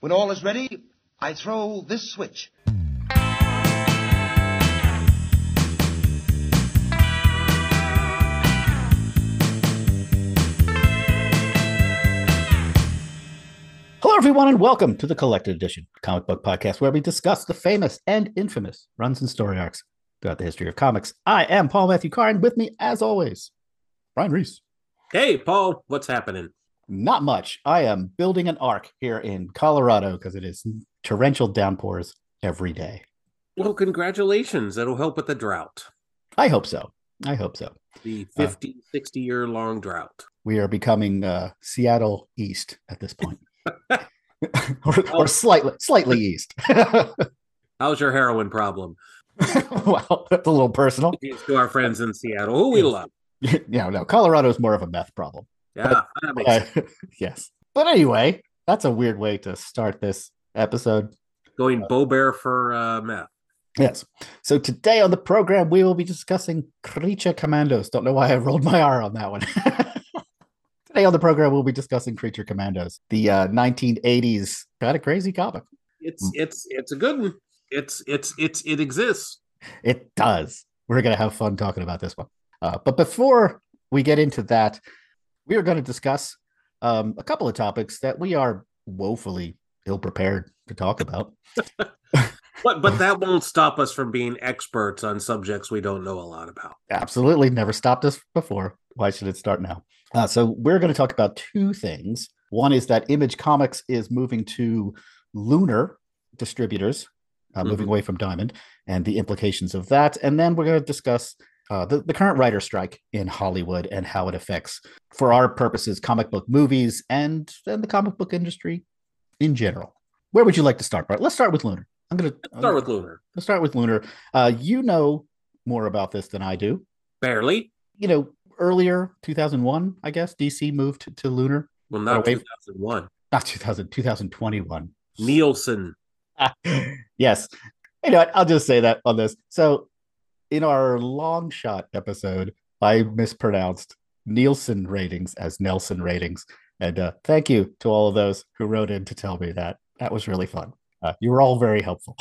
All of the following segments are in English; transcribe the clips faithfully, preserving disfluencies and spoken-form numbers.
When all is ready, I throw this switch. Hello, everyone, and welcome to the Collected Edition Comic Book Podcast, where we discuss the famous and infamous runs and story arcs throughout the history of comics. I am Paul Matthew Carr, and with me, as always, Brian Reese. Hey, Paul, what's happening? Not much. I am building an ark here in Colorado because it is torrential downpours every day. Well, congratulations. That'll help with the drought. I hope so. I hope so. The fifty, uh, sixty year long drought. We are becoming uh, Seattle East at this point. or, or slightly slightly east. How's your heroin problem? Well, that's a little personal. To our friends in Seattle, who we love. Yeah, no, Colorado's more of a meth problem. Yeah, but, that makes uh, sense. Yes. But anyway, that's a weird way to start this episode. Going Bo Bear for uh, meth. Yes. So today on the program, we will be discussing Creature Commandos. Don't know why I rolled my R on that one. Today on the program, we'll be discussing Creature Commandos, the uh, nineteen eighties kind of crazy comic. It's it's it's a good one. It's it's it's it exists. It does. We're gonna have fun talking about this one. Uh, but before we get into that, we are going to discuss um, a couple of topics that we are woefully ill-prepared to talk about. But but that won't stop us from being experts on subjects we don't know a lot about. Absolutely. Never stopped us before. Why should it start now? Uh, so we're going to talk about two things. One is that Image Comics is moving to Lunar distributors, uh, moving mm-hmm. away from Diamond, and the implications of that. And then we're going to discuss uh, the, the current writer strike in Hollywood and how it affects, for our purposes, comic book movies and, and the comic book industry in general. Where would you like to start, Bart? Let's start with Lunar. I'm going to start with Lunar. Let's start with Lunar. Uh, you know more about this than I do. Barely. You know, earlier, two thousand one, I guess, D C moved to, to Lunar. Well, not two thousand one. Not two thousand, two thousand twenty-one. Nielsen. Yes. You know what? I'll just say that on this. So, in our long shot episode, I mispronounced Nielsen ratings as Nelson ratings. And uh, thank you to all of those who wrote in to tell me that. That was really fun. Uh, you were all very helpful.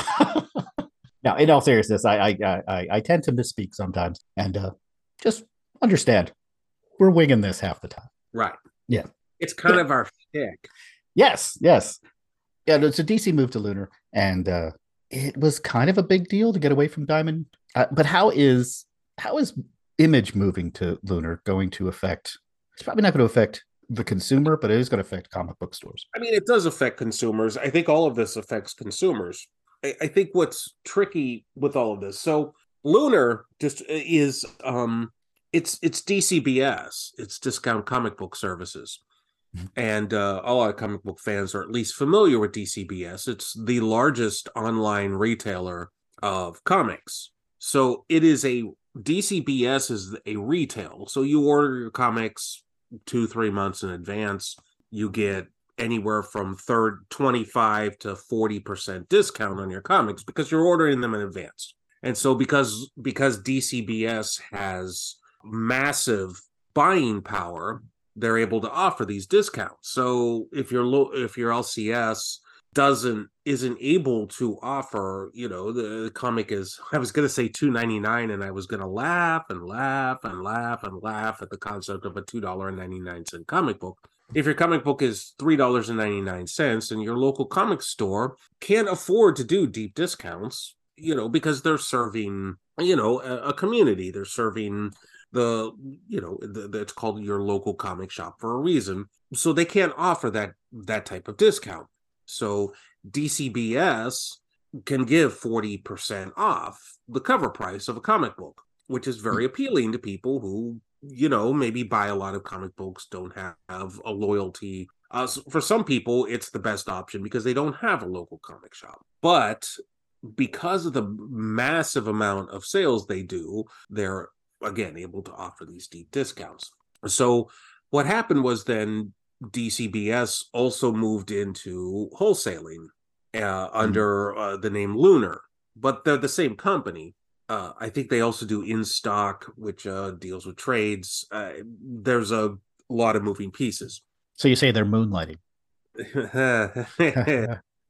Now, in all seriousness, I I, I I tend to misspeak sometimes, and uh, just understand we're winging this half the time. Right. Yeah. It's kind yeah. of our shtick. Yes. Yes. Yeah. So D C moved to Lunar, and uh, it was kind of a big deal to get away from Diamond. Uh, but how is how is Image moving to Lunar going to affect? It's probably not going to affect the consumer, but it is going to affect comic book stores. I mean, it does affect consumers. I think all of this affects consumers. I, I think what's tricky with all of this, so Lunar just is, um, it's it's D C B S, it's Discount Comic Book Services, mm-hmm. and uh, a lot of comic book fans are at least familiar with D C B S. It's the largest online retailer of comics. So it is a D C B S is a retail. So you order your comics two, three months in advance, you get anywhere from third twenty-five to forty percent discount on your comics because you're ordering them in advance. And so because because D C B S has massive buying power, they're able to offer these discounts. So if your low, if your L C S doesn't isn't able to offer, you know, the, the comic is, I was going to say two ninety-nine, and I was going to laugh and laugh and laugh and laugh at the concept of a two ninety-nine comic book. If your comic book is three ninety-nine and your local comic store can't afford to do deep discounts, you know, because they're serving, you know, a, a community, they're serving the, you know, the, the, it's called your local comic shop for a reason. So they can't offer that that type of discount. So D C B S can give forty percent off the cover price of a comic book, which is very appealing to people who, you know, maybe buy a lot of comic books, don't have a loyalty. Uh, so for some people, it's the best option because they don't have a local comic shop. But because of the massive amount of sales they do, they're, again, able to offer these deep discounts. So what happened was then D C B S also moved into wholesaling uh, mm-hmm. under uh, the name Lunar, but they're the same company. Uh, I think they also do In Stock, which uh, deals with trades. Uh, there's a lot of moving pieces. So you say they're moonlighting.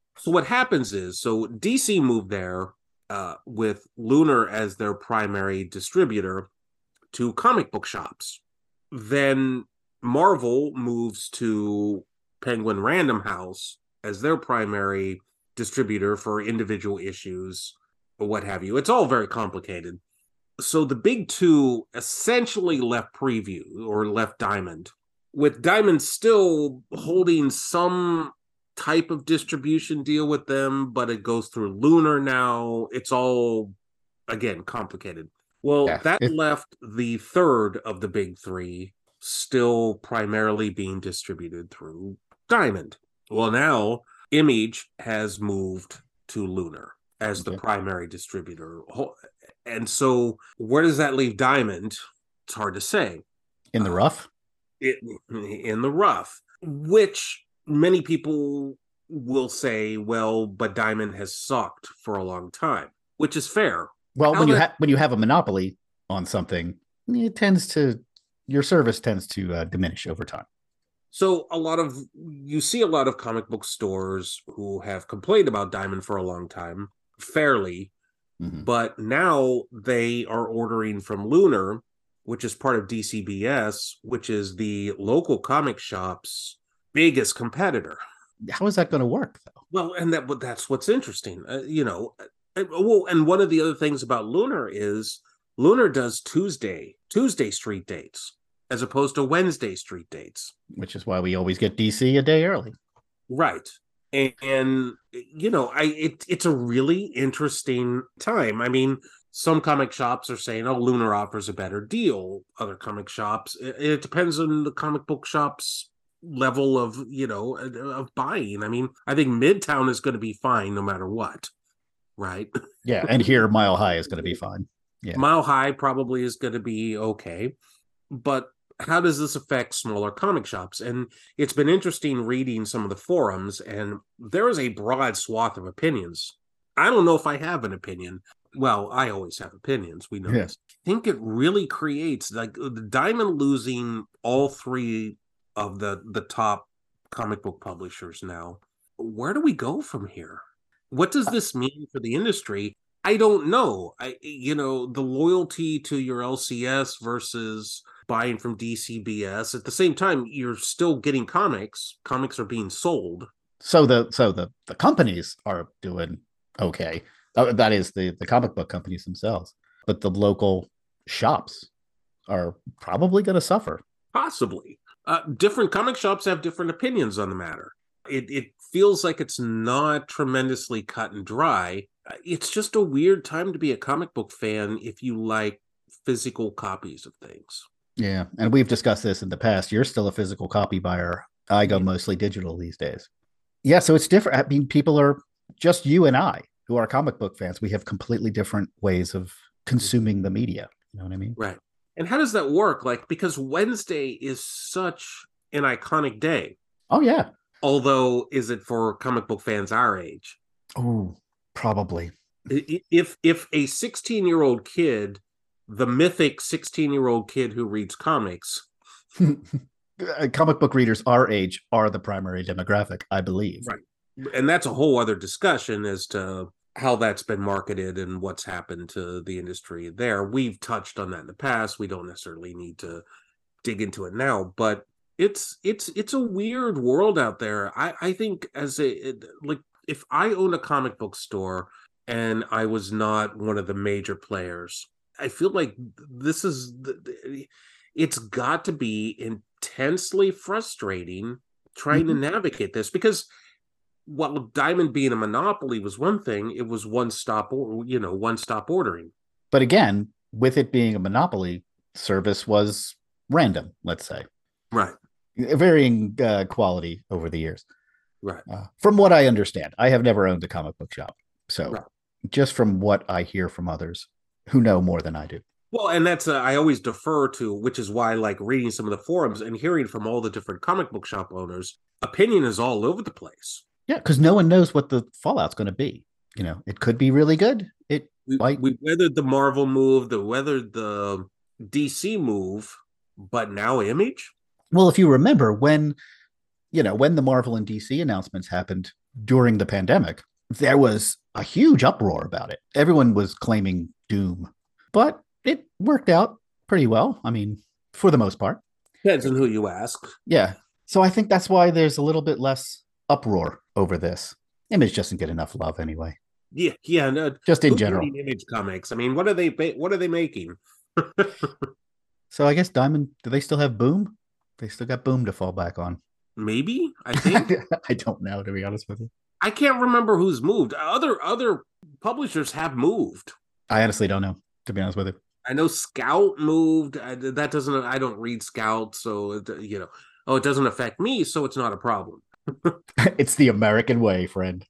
So what happens is, so D C moved there uh, with Lunar as their primary distributor to comic book shops. Then Marvel moves to Penguin Random House as their primary distributor for individual issues or what have you. It's all very complicated. So the big two essentially left Preview or left Diamond, with Diamond still holding some type of distribution deal with them, but it goes through Lunar now. It's all, again, complicated. Well, Yeah, that it- left the third of the big three still primarily being distributed through Diamond. Well, now Image has moved to Lunar as the Okay. primary distributor. And so where does that leave Diamond? It's hard to say. In the Uh, rough? It, in the rough, which many people will say, well, but Diamond has sucked for a long time, which is fair. Well, How when you that- have when you have a monopoly on something, it tends to your service tends to uh, diminish over time. So a lot of you see a lot of comic book stores who have complained about Diamond for a long time, fairly, Mhm. but now they are ordering from Lunar, which is part of D C B S, which is the local comic shop's biggest competitor. How is that going to work, though? Well, and that but that's what's interesting, uh, you know. And, well, and one of the other things about Lunar is Lunar does Tuesday Tuesday street dates as opposed to Wednesday street dates. Which is why we always get D C a day early. Right. And, and you know, I it, it's a really interesting time. I mean, some comic shops are saying, oh, Lunar offers a better deal. Other comic shops, it, it depends on the comic book shop's level of, you know, of buying. I mean, I think Midtown is going to be fine no matter what. Right. Yeah, and here Mile High is going to be fine. Yeah. Mile High probably is going to be okay. But how does this affect smaller comic shops? And it's been interesting reading some of the forums, and there is a broad swath of opinions. I don't know if I have an opinion. Well, I always have opinions. We know Yeah. this. I think it really creates like the Diamond losing all three of the the top comic book publishers now. Where do we go from here? What does this mean for the industry? I don't know. I, you know, the loyalty to your L C S versus buying from D C B S. At the same time, you're still getting comics. Comics are being sold. So the so the the companies are doing okay. Uh, that is the the comic book companies themselves, but the local shops are probably going to suffer. Possibly. Uh, different comic shops have different opinions on the matter. It it feels like it's not tremendously cut and dry. It's just a weird time to be a comic book fan if you like physical copies of things. Yeah, and we've discussed this in the past. You're still a physical copy buyer. I go mostly digital these days. Yeah, so it's different. I mean, people are just you and I who are comic book fans. We have completely different ways of consuming the media. You know what I mean? Right. And how does that work? Like, because Wednesday is such an iconic day. Oh, yeah. Although, is it for comic book fans our age? Oh, probably. If if a sixteen-year-old kid, the mythic sixteen-year-old kid who reads comics, comic book readers our age are the primary demographic, I believe. Right. And that's a whole other discussion as to how that's been marketed and what's happened to the industry there. We've touched on that in the past. We don't necessarily need to dig into it now, but it's it's it's a weird world out there. I I think as a it, like if I owned a comic book store and I was not one of the major players, I feel like this is it's got to be intensely frustrating trying mm-hmm. to navigate this, because while Diamond being a monopoly was one thing, it was one stop, you know, one stop ordering. But again, with it being a monopoly, service was random, let's say. Right. Varying uh, quality over the years. Right. Uh, from what I understand, I have never owned a comic book shop. So right. just from what I hear from others who know more than I do. Well, and that's, uh, I always defer to, which is why I like reading some of the forums and hearing from all the different comic book shop owners, opinion is all over the place. Yeah, because no one knows what the fallout's going to be. You know, it could be really good. It we, might... we weathered the Marvel move, the weathered the D C move, but now Image. Well, if you remember when, you know, when the Marvel and D C announcements happened, during the pandemic, there was a huge uproar about it. Everyone was claiming doom, but it worked out pretty well. I mean, for the most part. Depends on who you ask. Yeah. So I think that's why there's a little bit less uproar over this. Image doesn't get enough love anyway. Yeah, yeah. No, just in general. Image Comics. I mean, what are they? What are they making? So I guess Diamond. Do they still have Boom? They still got Boom to fall back on. Maybe. I think. I don't know, to be honest with you. I can't remember who's moved. Other other publishers have moved. I honestly don't know, to be honest with you. I know Scout moved. I, that doesn't. I don't read Scout, so it, you know. Oh, it doesn't affect me, so it's not a problem. It's the American way, friend.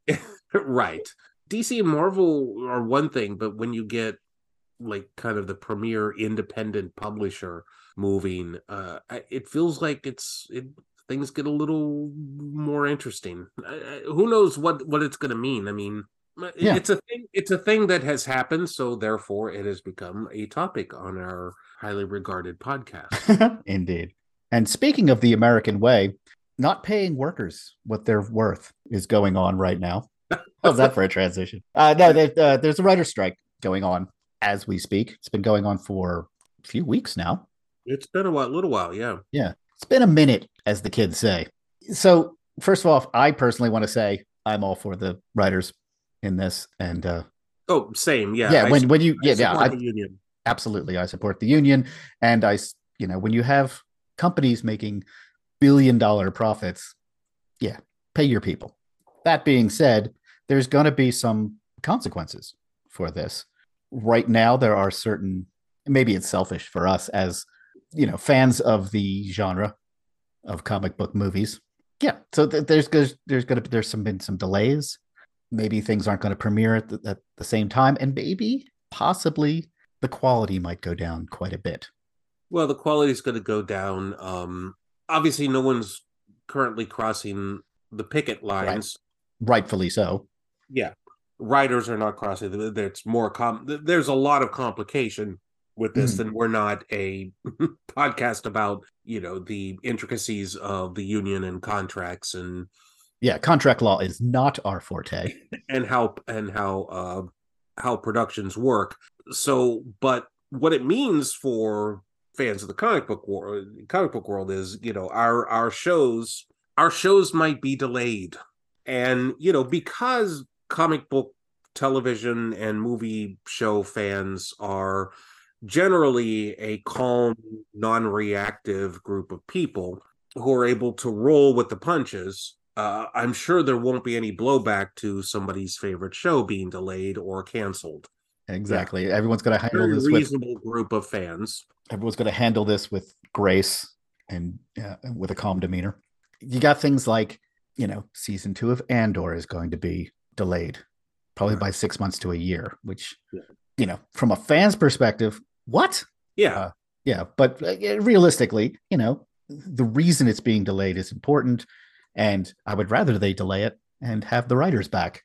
Right. D C and Marvel are one thing, but when you get like kind of the premier independent publisher moving, uh, it feels like it's it, things get a little more interesting. I, I, who knows what what it's going to mean? I mean, yeah. it's a thing. It's a thing that has happened, so therefore it has become a topic on our highly regarded podcast. Indeed. And speaking of the American way, not paying workers what they're worth is going on right now. How's that for a transition? Uh, no, there, uh, there's a writer's strike going on as we speak. It's been going on for a few weeks now. It's been a while, little while, yeah. Yeah, it's been a minute, as the kids say. So, first of all, I personally want to say I'm all for the writers in this. And uh, oh, same, yeah. Yeah, I when su- when you I yeah yeah I, the union. Absolutely, I support the union, and I you know when you have companies making billion dollar profits, yeah, pay your people. That being said, there's going to be some consequences for this. Right now, there are certain, maybe it's selfish for us as, you know, fans of the genre of comic book movies. Yeah. So th- there's, there's going to, there's some, been some delays. Maybe things aren't going to premiere at the, at the same time. And maybe possibly the quality might go down quite a bit. Well, the quality is going to go down. Um, obviously, no one's currently crossing the picket lines. Right. Rightfully so. Yeah. Writers are not crossing. There's more. Com- there's a lot of complication with this, mm. and we're not a podcast about, you know, the intricacies of the union and contracts and. Yeah, contract law is not our forte. And how and how uh, how productions work. So, but what it means for fans of the comic book world, comic book world is, you know, our our shows our shows might be delayed, and you know, because comic book television and movie show fans are generally a calm, non-reactive group of people who are able to roll with the punches. Uh, I'm sure there won't be any blowback to somebody's favorite show being delayed or canceled. Exactly. Yeah. Everyone's going to handle Very this reasonable with group of fans. Everyone's going to handle this with grace and uh, with a calm demeanor. You got things like, you know, season two of Andor is going to be delayed, probably right. by six months to a year, which, yeah. you know, from a fan's perspective, what? Yeah. Uh, yeah. But uh, realistically, you know, the reason it's being delayed is important. And I would rather they delay it and have the writers back.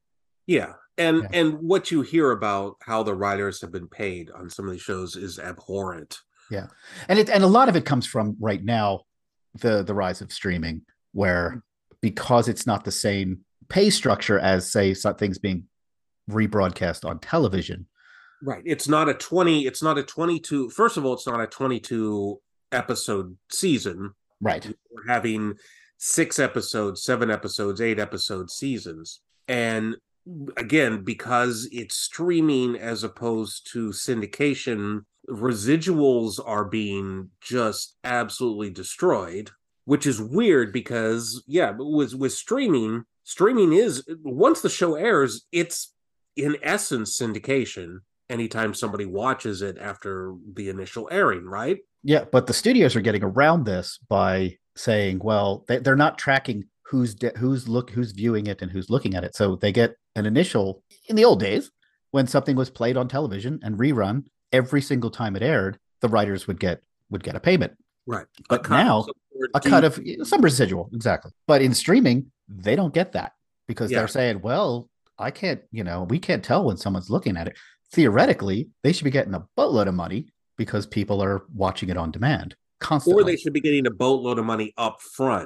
Yeah. And yeah. and what you hear about how the writers have been paid on some of these shows is abhorrent. Yeah. And it and a lot of it comes from right now, the the rise of streaming, where because it's not the same pay structure as, say, some things being rebroadcast on television. Right. It's not a twenty, it's not a twenty-two. First of all, it's not a twenty-two episode season. Right. We're having six episodes, seven episodes, eight episode seasons. And again, because it's streaming as opposed to syndication, residuals are being just absolutely destroyed, which is weird because, yeah, with, with streaming, streaming is, once the show airs, it's in essence syndication anytime somebody watches it after the initial airing, right? Yeah, but the studios are getting around this by saying, well, they, they're not tracking who's de- who's look who's viewing it and who's looking at it. So they get an initial, in the old days, when something was played on television and rerun, every single time it aired, the writers would get would get a payment. Right. But now a cut of some residual, exactly. But in streaming, they don't get that because yeah. they're saying, well, I can't, you know, we can't tell when someone's looking at it. Theoretically, they should be getting a boatload of money because people are watching it on demand constantly. Or they should be getting a boatload of money up front.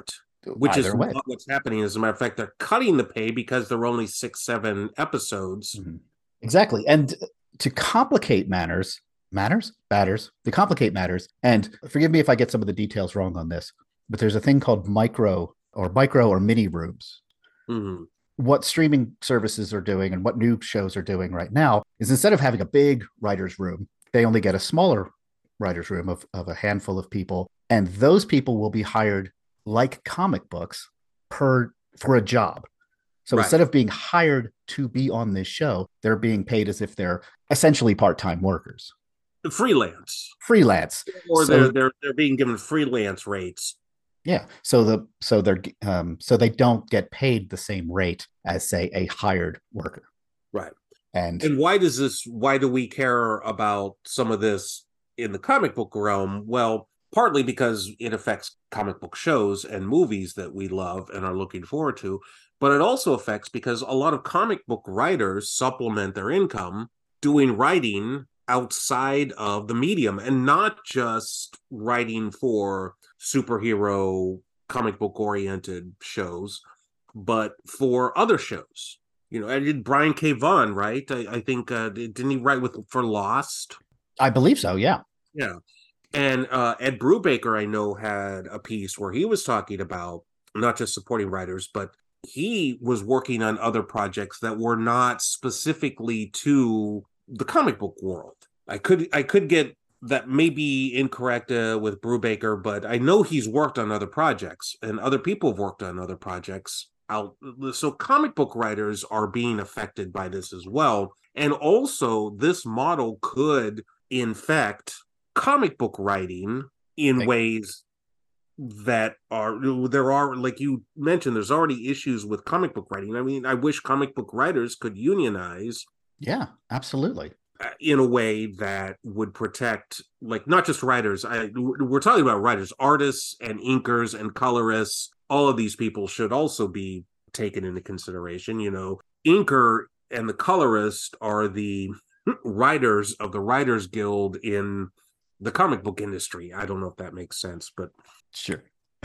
which is Either way. not what's happening. As a matter of fact, they're cutting the pay because there are only six, seven episodes. Mm-hmm. Exactly. And to complicate matters, matters, matters, to complicate matters, and forgive me if I get some of the details wrong on this, but there's a thing called micro or micro or mini rooms. Mm-hmm. What streaming services are doing and what new shows are doing right now is instead of having a big writer's room, they only get a smaller writer's room of, of a handful of people. And those people will be hired like comic books per for a job. So right. Instead of being hired to be on this show, they're being paid as if they're essentially part-time workers. Freelance. Freelance. Or so, they're they're they're being given freelance rates. Yeah. So the so they're um so they don't get paid the same rate as, say, a hired worker. Right. And and why does this why do we care about some of this in the comic book realm? Well, partly because it affects comic book shows and movies that we love and are looking forward to, but it also affects because a lot of comic book writers supplement their income doing writing outside of the medium, and not just writing for superhero comic book oriented shows, but for other shows. You know, I did Brian K. Vaughan, right? I, I think uh, didn't he write with for Lost? I believe so. Yeah. Yeah. And uh, Ed Brubaker, I know, had a piece where he was talking about not just supporting writers, but he was working on other projects that were not specifically to the comic book world. I could I could get that maybe incorrect uh, with Brubaker, but I know he's worked on other projects, and other people have worked on other projects out. So comic book writers are being affected by this as well. And also, this model could infect comic book writing in Thank ways that are there are like you mentioned, there's already issues with comic book writing. I mean, I wish comic book writers could unionize. Yeah, absolutely. In a way that would protect, like, not just writers. I we're talking about writers, artists, and inkers and colorists. All of these people should also be taken into consideration. You know, inker and the colorist are the writers of the Writers Guild in the comic book industry. I don't know if that makes sense, but sure.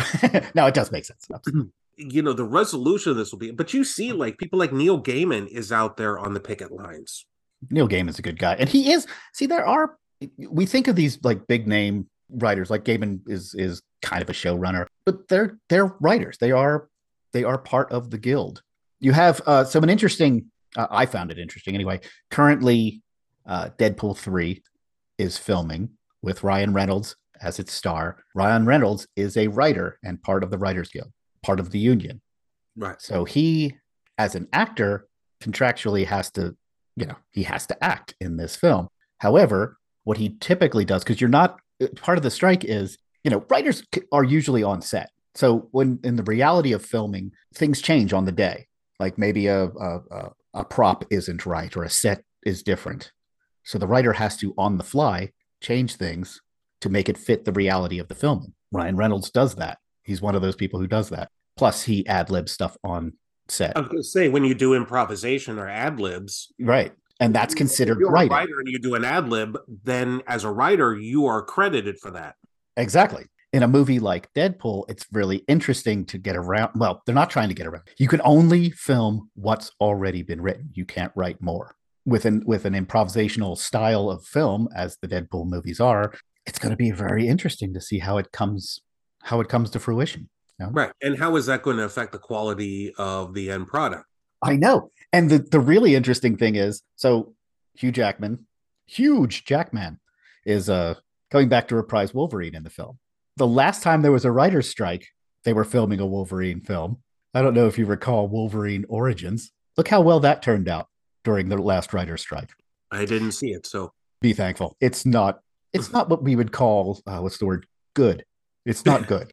No, it does make sense. You know, the resolution of this will be, but you see, like, people like Neil Gaiman is out there on the picket lines. Neil Gaiman's a good guy. And he is, see, there are, we think of these like big name writers, like Gaiman is is kind of a showrunner, but they're they're writers. They are they are part of the guild. You have uh, some an interesting, uh, I found it interesting anyway. Currently, uh, Deadpool three is filming with Ryan Reynolds as its star. Ryan Reynolds is a writer and part of the Writers Guild, part of the union. Right. So he, as an actor, contractually has to, you know, he has to act in this film. However, what he typically does, because you're not, part of the strike is, you know, writers are usually on set. So when in the reality of filming, things change on the day. Like maybe a, a, a prop isn't right or a set is different. So the writer has to, on the fly, change things to make it fit the reality of the filming. Ryan Reynolds does that. He's one of those people who does that. Plus, he ad-libs stuff on set. I was going to say, when you do improvisation or ad-libs. Right. And that's considered if you're writing. a writer and you do an ad-lib, then as a writer, you are credited for that. Exactly. In a movie like Deadpool, it's really interesting to get around. Well, they're not trying to get around. You can only film what's already been written. You can't write more. With an, with an improvisational style of film, as the Deadpool movies are, it's going to be very interesting to see how it comes, how it comes to fruition. You know? Right. And how is that going to affect the quality of the end product? I know. And the, the really interesting thing is, so Hugh Jackman, huge Jackman, is uh, going back to reprise Wolverine in the film. The last time there was a writer's strike, they were filming a Wolverine film. I don't know if you recall Wolverine Origins. Look how well that turned out during the last writer's strike. I didn't see it, so be thankful. It's not. It's not what we would call uh, what's the word? Good. It's not good.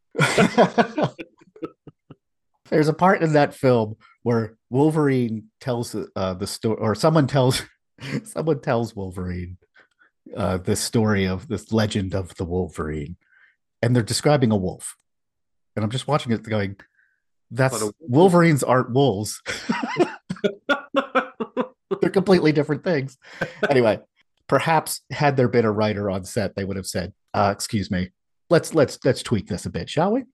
There's a part in that film where Wolverine tells uh, the story, or someone tells someone tells Wolverine uh, the story of this legend of the Wolverine, and they're describing a wolf. And I'm just watching it, going, "That's a- Wolverines aren't wolves." They're completely different things. Anyway, perhaps had there been a writer on set, they would have said, uh, "Excuse me, let's let's let's tweak this a bit, shall we?"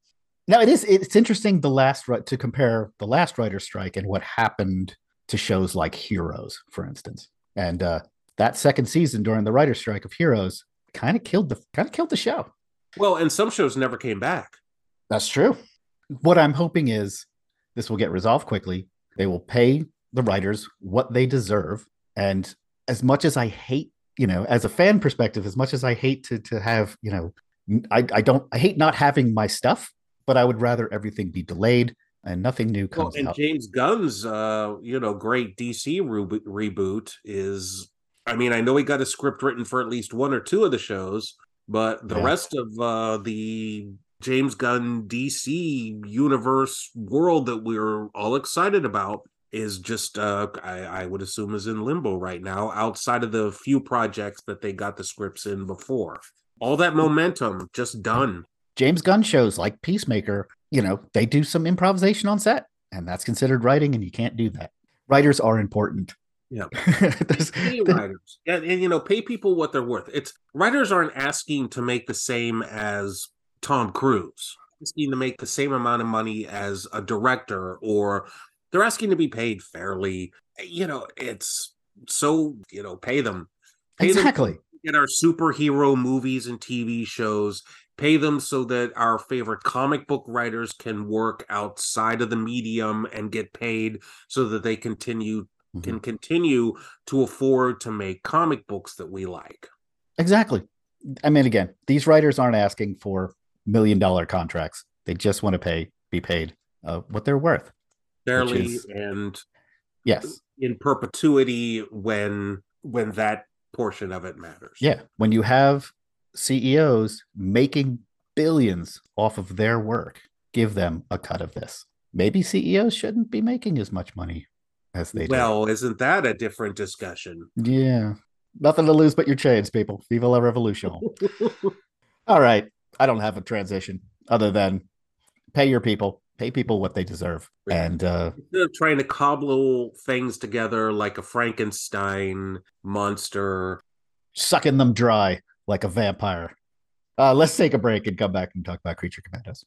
Now it is it's interesting the last ri- to compare the last writer's strike and what happened to shows like Heroes, for instance. And uh, that second season during the writer's strike of Heroes kind of killed the kind of killed the show. Well, and some shows never came back. That's true. What I'm hoping is this will get resolved quickly. They will pay the writers what they deserve. And as much as I hate, you know, as a fan perspective, as much as I hate to to have, you know, I, I don't I hate not having my stuff, but I would rather everything be delayed and nothing new comes well, and out. James Gunn's, uh, you know, great D C re- reboot is. I mean, I know he got a script written for at least one or two of the shows, but the Yeah. rest of uh, the James Gunn D C universe world that we're all excited about is just, uh, I, I would assume, is in limbo right now, outside of the few projects that they got the scripts in before. All that momentum just done. James Gunn shows like Peacemaker, you know, they do some improvisation on set, and that's considered writing, and you can't do that. Writers are important. Yeah. There's- Pay writers. And, and, you know, pay people what they're worth. It's writers aren't asking to make the same as Tom Cruise, asking to make the same amount of money as a director, or they're asking to be paid fairly. You know, it's so, you know, pay them. Pay exactly. them to get our superhero movies and T V shows. Pay them so that our favorite comic book writers can work outside of the medium and get paid so that they continue mm-hmm. can continue to afford to make comic books that we like. Exactly. I mean, again, these writers aren't asking for million dollar contracts. They just want to pay, be paid uh, what they're worth. Fairly is, and yes, in perpetuity when when that portion of it matters. Yeah. When you have C E Os making billions off of their work, give them a cut of this. Maybe C E Os shouldn't be making as much money as they well, do. Well, isn't that a different discussion? Yeah. Nothing to lose but your chains, people. Viva la revolution. All right. I don't have a transition other than pay your people, pay people what they deserve. Right. And uh, instead of trying to cobble things together like a Frankenstein monster, sucking them dry like a vampire. Uh, let's take a break and come back and talk about Creature Commandos.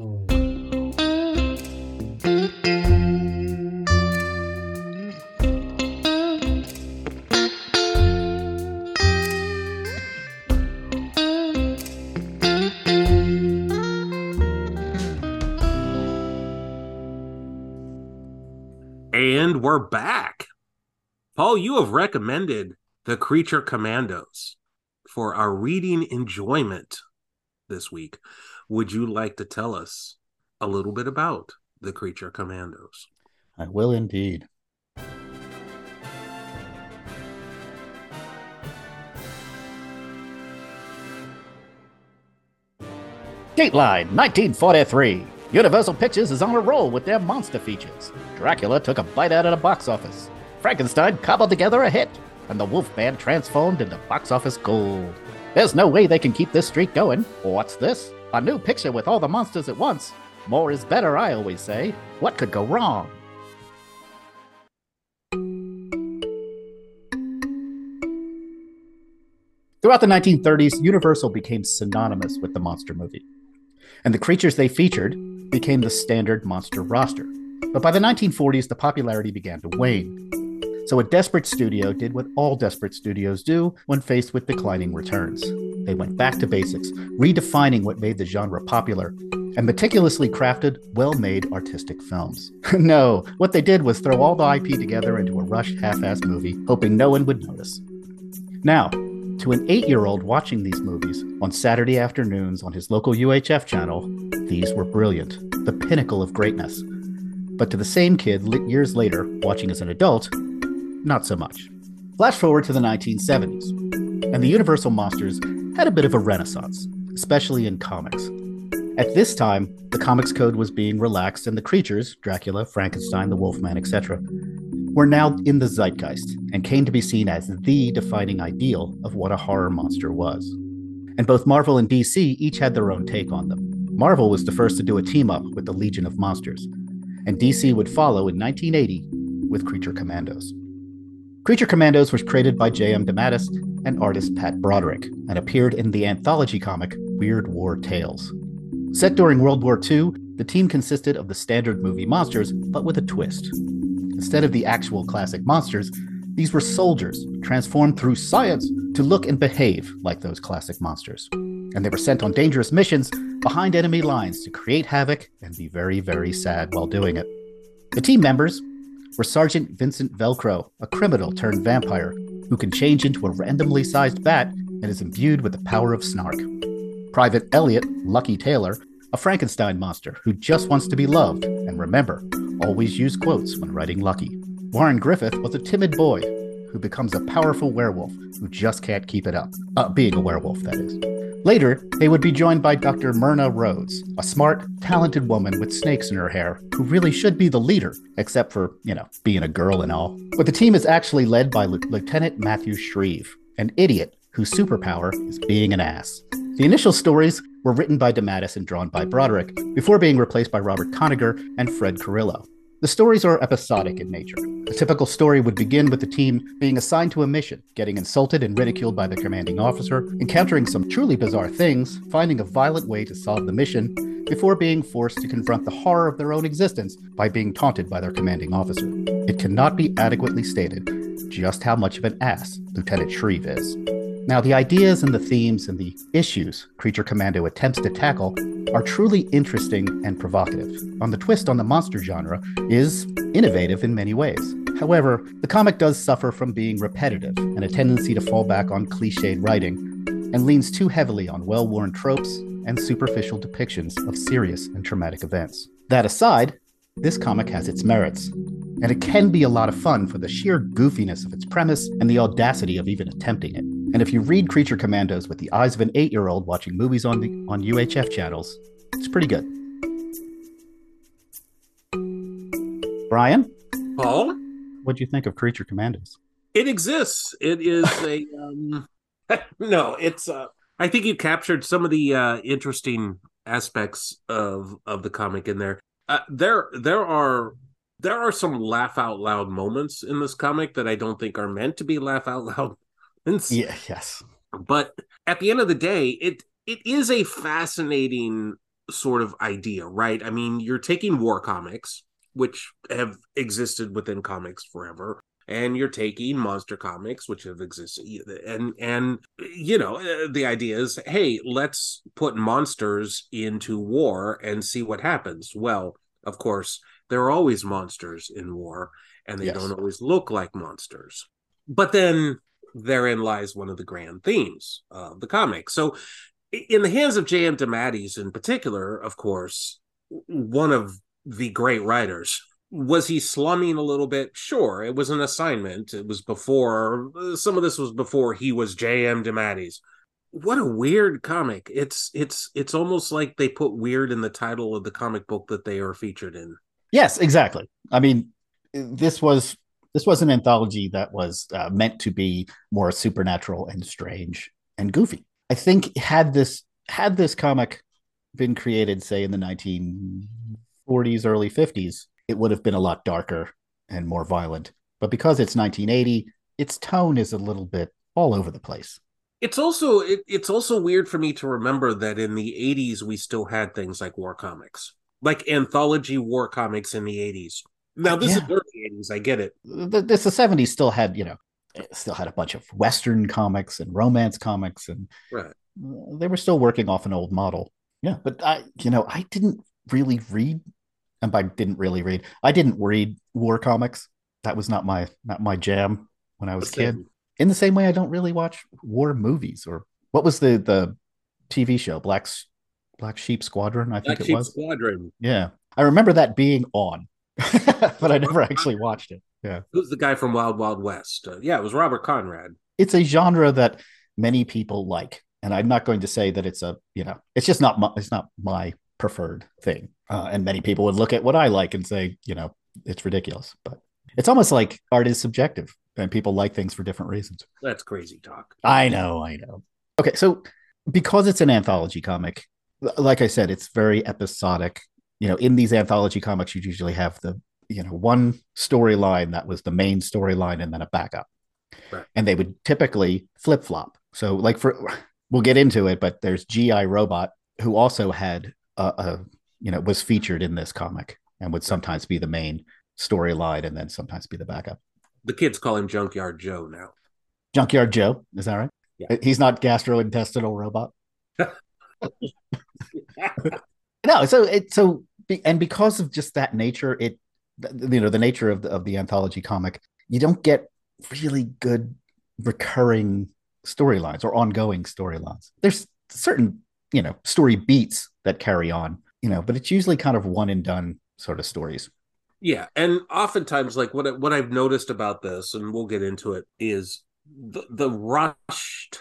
And we're back. Paul, you have recommended the Creature Commandos for our reading enjoyment this week. Would you like to tell us a little bit about the Creature Commandos? I will indeed. Dateline, nineteen forty-three. Universal Pictures is on a roll with their monster features. Dracula took a bite out of the box office. Frankenstein cobbled together a hit, and the Wolfman transformed into box office gold. There's no way they can keep this streak going. What's this? A new picture with all the monsters at once. More is better, I always say. What could go wrong? Throughout the nineteen thirties, Universal became synonymous with the monster movie, and the creatures they featured became the standard monster roster. But by the nineteen forties, the popularity began to wane. So a desperate studio did what all desperate studios do when faced with declining returns. They went back to basics, redefining what made the genre popular, and meticulously crafted, well-made artistic films. No, what they did was throw all the I P together into a rushed, half-assed movie, hoping no one would notice. Now, to an eight-year-old watching these movies on Saturday afternoons on his local U H F channel, these were brilliant, the pinnacle of greatness. But to the same kid years later, watching as an adult, not so much. Flash forward to the nineteen seventies, and the Universal monsters had a bit of a renaissance, especially in comics. At this time, the comics code was being relaxed, and the creatures, Dracula, Frankenstein, the Wolfman, et cetera, were now in the zeitgeist and came to be seen as the defining ideal of what a horror monster was. And both Marvel and D C each had their own take on them. Marvel was the first to do a team-up with the Legion of Monsters, and D C would follow in nineteen eighty with Creature Commandos. Creature Commandos was created by J M DeMatteis and artist Pat Broderick, and appeared in the anthology comic Weird War Tales. Set during World War Two, the team consisted of the standard movie monsters, but with a twist. Instead of the actual classic monsters, these were soldiers transformed through science to look and behave like those classic monsters. And they were sent on dangerous missions behind enemy lines to create havoc and be very, very sad while doing it. The team members were Sergeant Vincent Velcro, a criminal turned vampire who can change into a randomly sized bat and is imbued with the power of snark. Private Elliot, Lucky Taylor, a Frankenstein monster who just wants to be loved, and remember, always use quotes when writing Lucky. Warren Griffith was a timid boy who becomes a powerful werewolf who just can't keep it up. Uh, being a werewolf, that is. Later, they would be joined by Doctor Myrna Rhodes, a smart, talented woman with snakes in her hair, who really should be the leader, except for, you know, being a girl and all. But the team is actually led by L- Lieutenant Matthew Shreve, an idiot whose superpower is being an ass. The initial stories were written by DeMatteis and drawn by Broderick, before being replaced by Robert Kanigher and Fred Carrillo. The stories are episodic in nature. A typical story would begin with the team being assigned to a mission, getting insulted and ridiculed by the commanding officer, encountering some truly bizarre things, finding a violent way to solve the mission, before being forced to confront the horror of their own existence by being taunted by their commanding officer. It cannot be adequately stated just how much of an ass Lieutenant Shreve is. Now, the ideas and the themes and the issues Creature Commando attempts to tackle are truly interesting and provocative. On the twist on the monster genre is innovative in many ways. However, the comic does suffer from being repetitive and a tendency to fall back on cliched writing, and leans too heavily on well-worn tropes and superficial depictions of serious and traumatic events. That aside, this comic has its merits, and it can be a lot of fun for the sheer goofiness of its premise and the audacity of even attempting it. And if you read Creature Commandos with the eyes of an eight-year-old watching movies on the on U H F channels, it's pretty good. Brian? Paul? What'd you think of Creature Commandos? It exists. It is a um no, it's uh I think you captured some of the uh interesting aspects of of the comic in there. Uh, there there are there are some laugh out loud moments in this comic that I don't think are meant to be laugh out loud. Yeah, yes. But at the end of the day, it it is a fascinating sort of idea, right? I mean, you're taking war comics, which have existed within comics forever, and you're taking monster comics, which have existed, and and you know, the idea is, hey, let's put monsters into war and see what happens. Well, of course, there are always monsters in war, and they yes. don't always look like monsters. But then therein lies one of the grand themes of the comic. So in the hands of J M DeMatteis in particular, of course, one of the great writers, was he slumming a little bit? Sure, it was an assignment. It was before, some of this was before he was J M DeMatteis. What a weird comic. It's it's it's almost like they put weird in the title of the comic book that they are featured in. Yes, exactly. I mean, this was This was an anthology that was uh, meant to be more supernatural and strange and goofy. I think had this had this comic been created, say, in the nineteen forties, early fifties, it would have been a lot darker and more violent. But because it's nineteen eighty, its tone is a little bit all over the place. It's also it, it's also weird for me to remember that in the eighties we still had things like war comics, like anthology war comics in the eighties. Now, this yeah. is early eighties, I get it. The, this, the seventies still had, you know, still had a bunch of Western comics and romance comics, and right. they were still working off an old model. Yeah, but I, you know, I didn't really read, and by didn't really read, I didn't read war comics. That was not my not my jam when I was a kid. In the same way, I don't really watch war movies. Or what was the the T V show, Black Black Sheep Squadron? I think Black it Sheep was Squadron. Yeah, I remember that being on. But I never actually watched it. Yeah. Who's the guy from Wild Wild West? Uh, yeah, it was Robert Conrad. It's a genre that many people like, and I'm not going to say that it's a, you know, it's just not my, it's not my preferred thing. Uh, and many people would look at what I like and say, you know, it's ridiculous. But it's almost like art is subjective, and people like things for different reasons. That's crazy talk. I know, I know. Okay, so because it's an anthology comic, like I said, it's very episodic. You know, in these anthology comics, you usually have the, you know, one storyline that was the main storyline and then a backup. Right. And they would typically flip flop. So like for, we'll get into it, but there's G I Robot, who also had uh, uh you know, was featured in this comic and would sometimes be the main storyline and then sometimes be the backup. The kids call him Junkyard Joe now. Junkyard Joe, is that right? Yeah. He's not gastrointestinal robot. No, so it so and because of just that nature, it you know the nature of the of the anthology comic, you don't get really good recurring storylines or ongoing storylines. There's certain you know story beats that carry on, you know, but it's usually kind of one and done sort of stories. Yeah, and oftentimes, like what what I've noticed about this, and we'll get into it, is the the rushed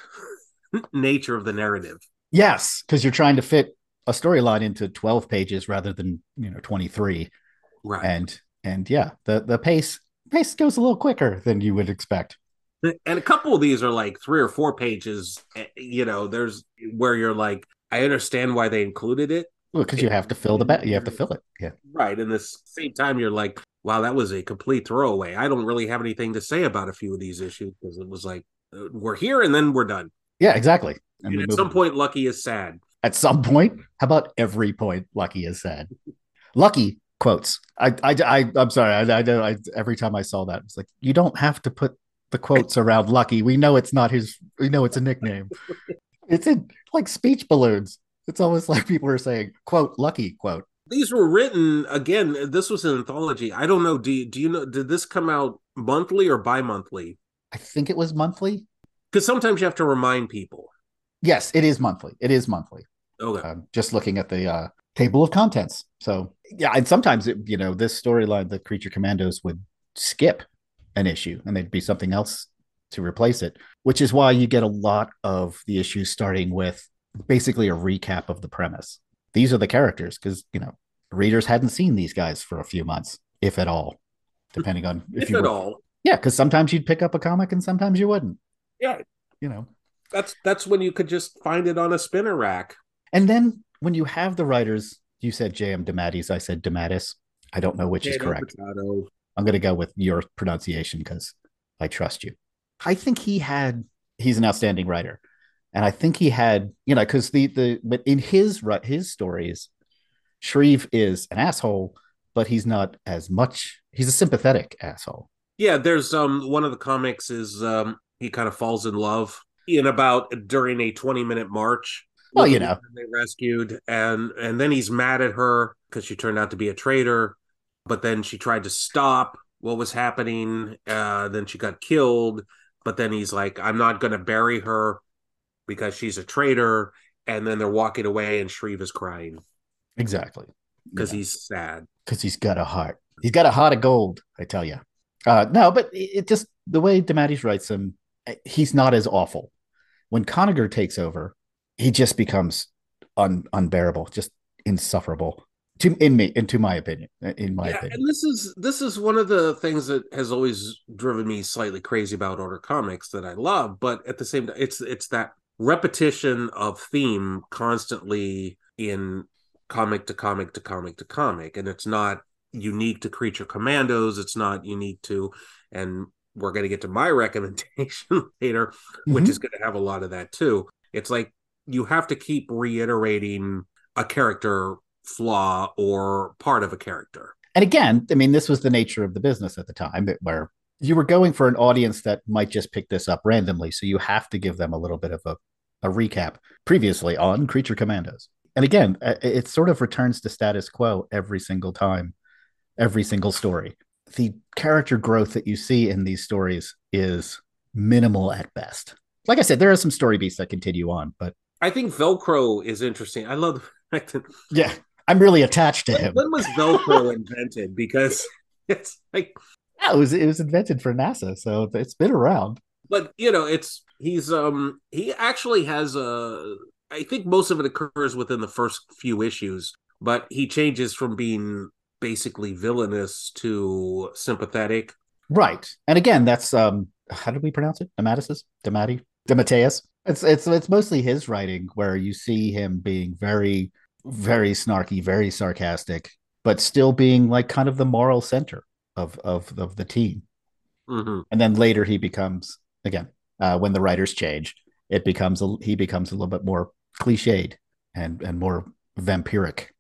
nature of the narrative. Yes, because you're trying to fit a storyline into twelve pages rather than you know twenty-three, right? And and yeah, the the pace pace goes a little quicker than you would expect. And a couple of these are like three or four pages. You know, there's where you're like, I understand why they included it. Well, because you have to fill the back, you have to fill it. Yeah, right. And at the same time, you're like, wow, that was a complete throwaway. I don't really have anything to say about a few of these issues because it was like, uh, we're here and then we're done. Yeah, exactly. And, and at some point, Lucky is sad. At some point, how about every point? Lucky is sad. Lucky quotes. I, I, I I'm sorry. I, I, I every time I saw that, it's like you don't have to put the quotes around Lucky. We know it's not his. We know it's a nickname. It's in like speech balloons. It's almost like people are saying, "quote Lucky quote." These were written again. This was an anthology. I don't know. Do you, do you know? Did this come out monthly or bi-monthly? I think it was monthly. Because sometimes you have to remind people. Yes, it is monthly. It is monthly. Okay. Um, just looking at the uh, table of contents. So yeah, and sometimes it, you know this storyline, the Creature Commandos would skip an issue and there'd be something else to replace it, which is why you get a lot of the issues starting with basically a recap of the premise. These are the characters because you know readers hadn't seen these guys for a few months, if at all, depending on if, if you at were, all. Yeah, because sometimes you'd pick up a comic and sometimes you wouldn't. Yeah, you know. That's that's when you could just find it on a spinner rack. And then when you have the writers, you said J M DeMatteis, I said DeMatteis. I don't know which potato, is correct. Potato. I'm going to go with your pronunciation because I trust you. I think he had, he's an outstanding writer. And I think he had, you know, because the, the, but in his, his stories, Shreve is an asshole, but he's not as much, he's a sympathetic asshole. Yeah, there's um one of the comics is um he kind of falls in love in about during a twenty minute march. Well, you know, they rescued, and and then he's mad at her because she turned out to be a traitor, but then she tried to stop what was happening. Uh, then she got killed, but then he's like, I'm not going to bury her because she's a traitor. And then they're walking away, and Shreve is crying. Exactly, because yeah. he's sad. Because he's got a heart. He's got a heart of gold, I tell you. Uh, no, but it just the way DeMatteis writes him, he's not as awful. When Conagher takes over, he just becomes un, unbearable, just insufferable. To in me, into my opinion, in my yeah, opinion. And this is this is one of the things that has always driven me slightly crazy about Order Comics that I love, but at the same time, it's it's that repetition of theme constantly in comic to comic to comic to comic, and it's not unique to Creature Commandos. It's not unique to, and we're going to get to my recommendation later, mm-hmm. which is going to have a lot of that too. It's like you have to keep reiterating a character flaw or part of a character. And again, I mean, this was the nature of the business at the time, where you were going for an audience that might just pick this up randomly. So you have to give them a little bit of a, a recap previously on Creature Commandos. And again, it sort of returns to status quo every single time, every single story. The character growth that you see in these stories is minimal at best. Like I said, there are some story beats that continue on, but I think Velcro is interesting. I love the fact that yeah, I'm really attached to when, him. When was Velcro invented? Because it's like yeah, it was it was invented for NASA, so it's been around. But you know, it's he's um he actually has a. I think most of it occurs within the first few issues, but he changes from being basically villainous to sympathetic. Right. And again, that's um how did we pronounce it? DeMatteis? DeMatti? DeMatteis? It's it's it's mostly his writing where you see him being very, very snarky, very sarcastic, but still being like kind of the moral center of of, of the team. Mm-hmm. And then later he becomes, again, uh, when the writers change, it becomes a, he becomes a little bit more cliched and and more vampiric.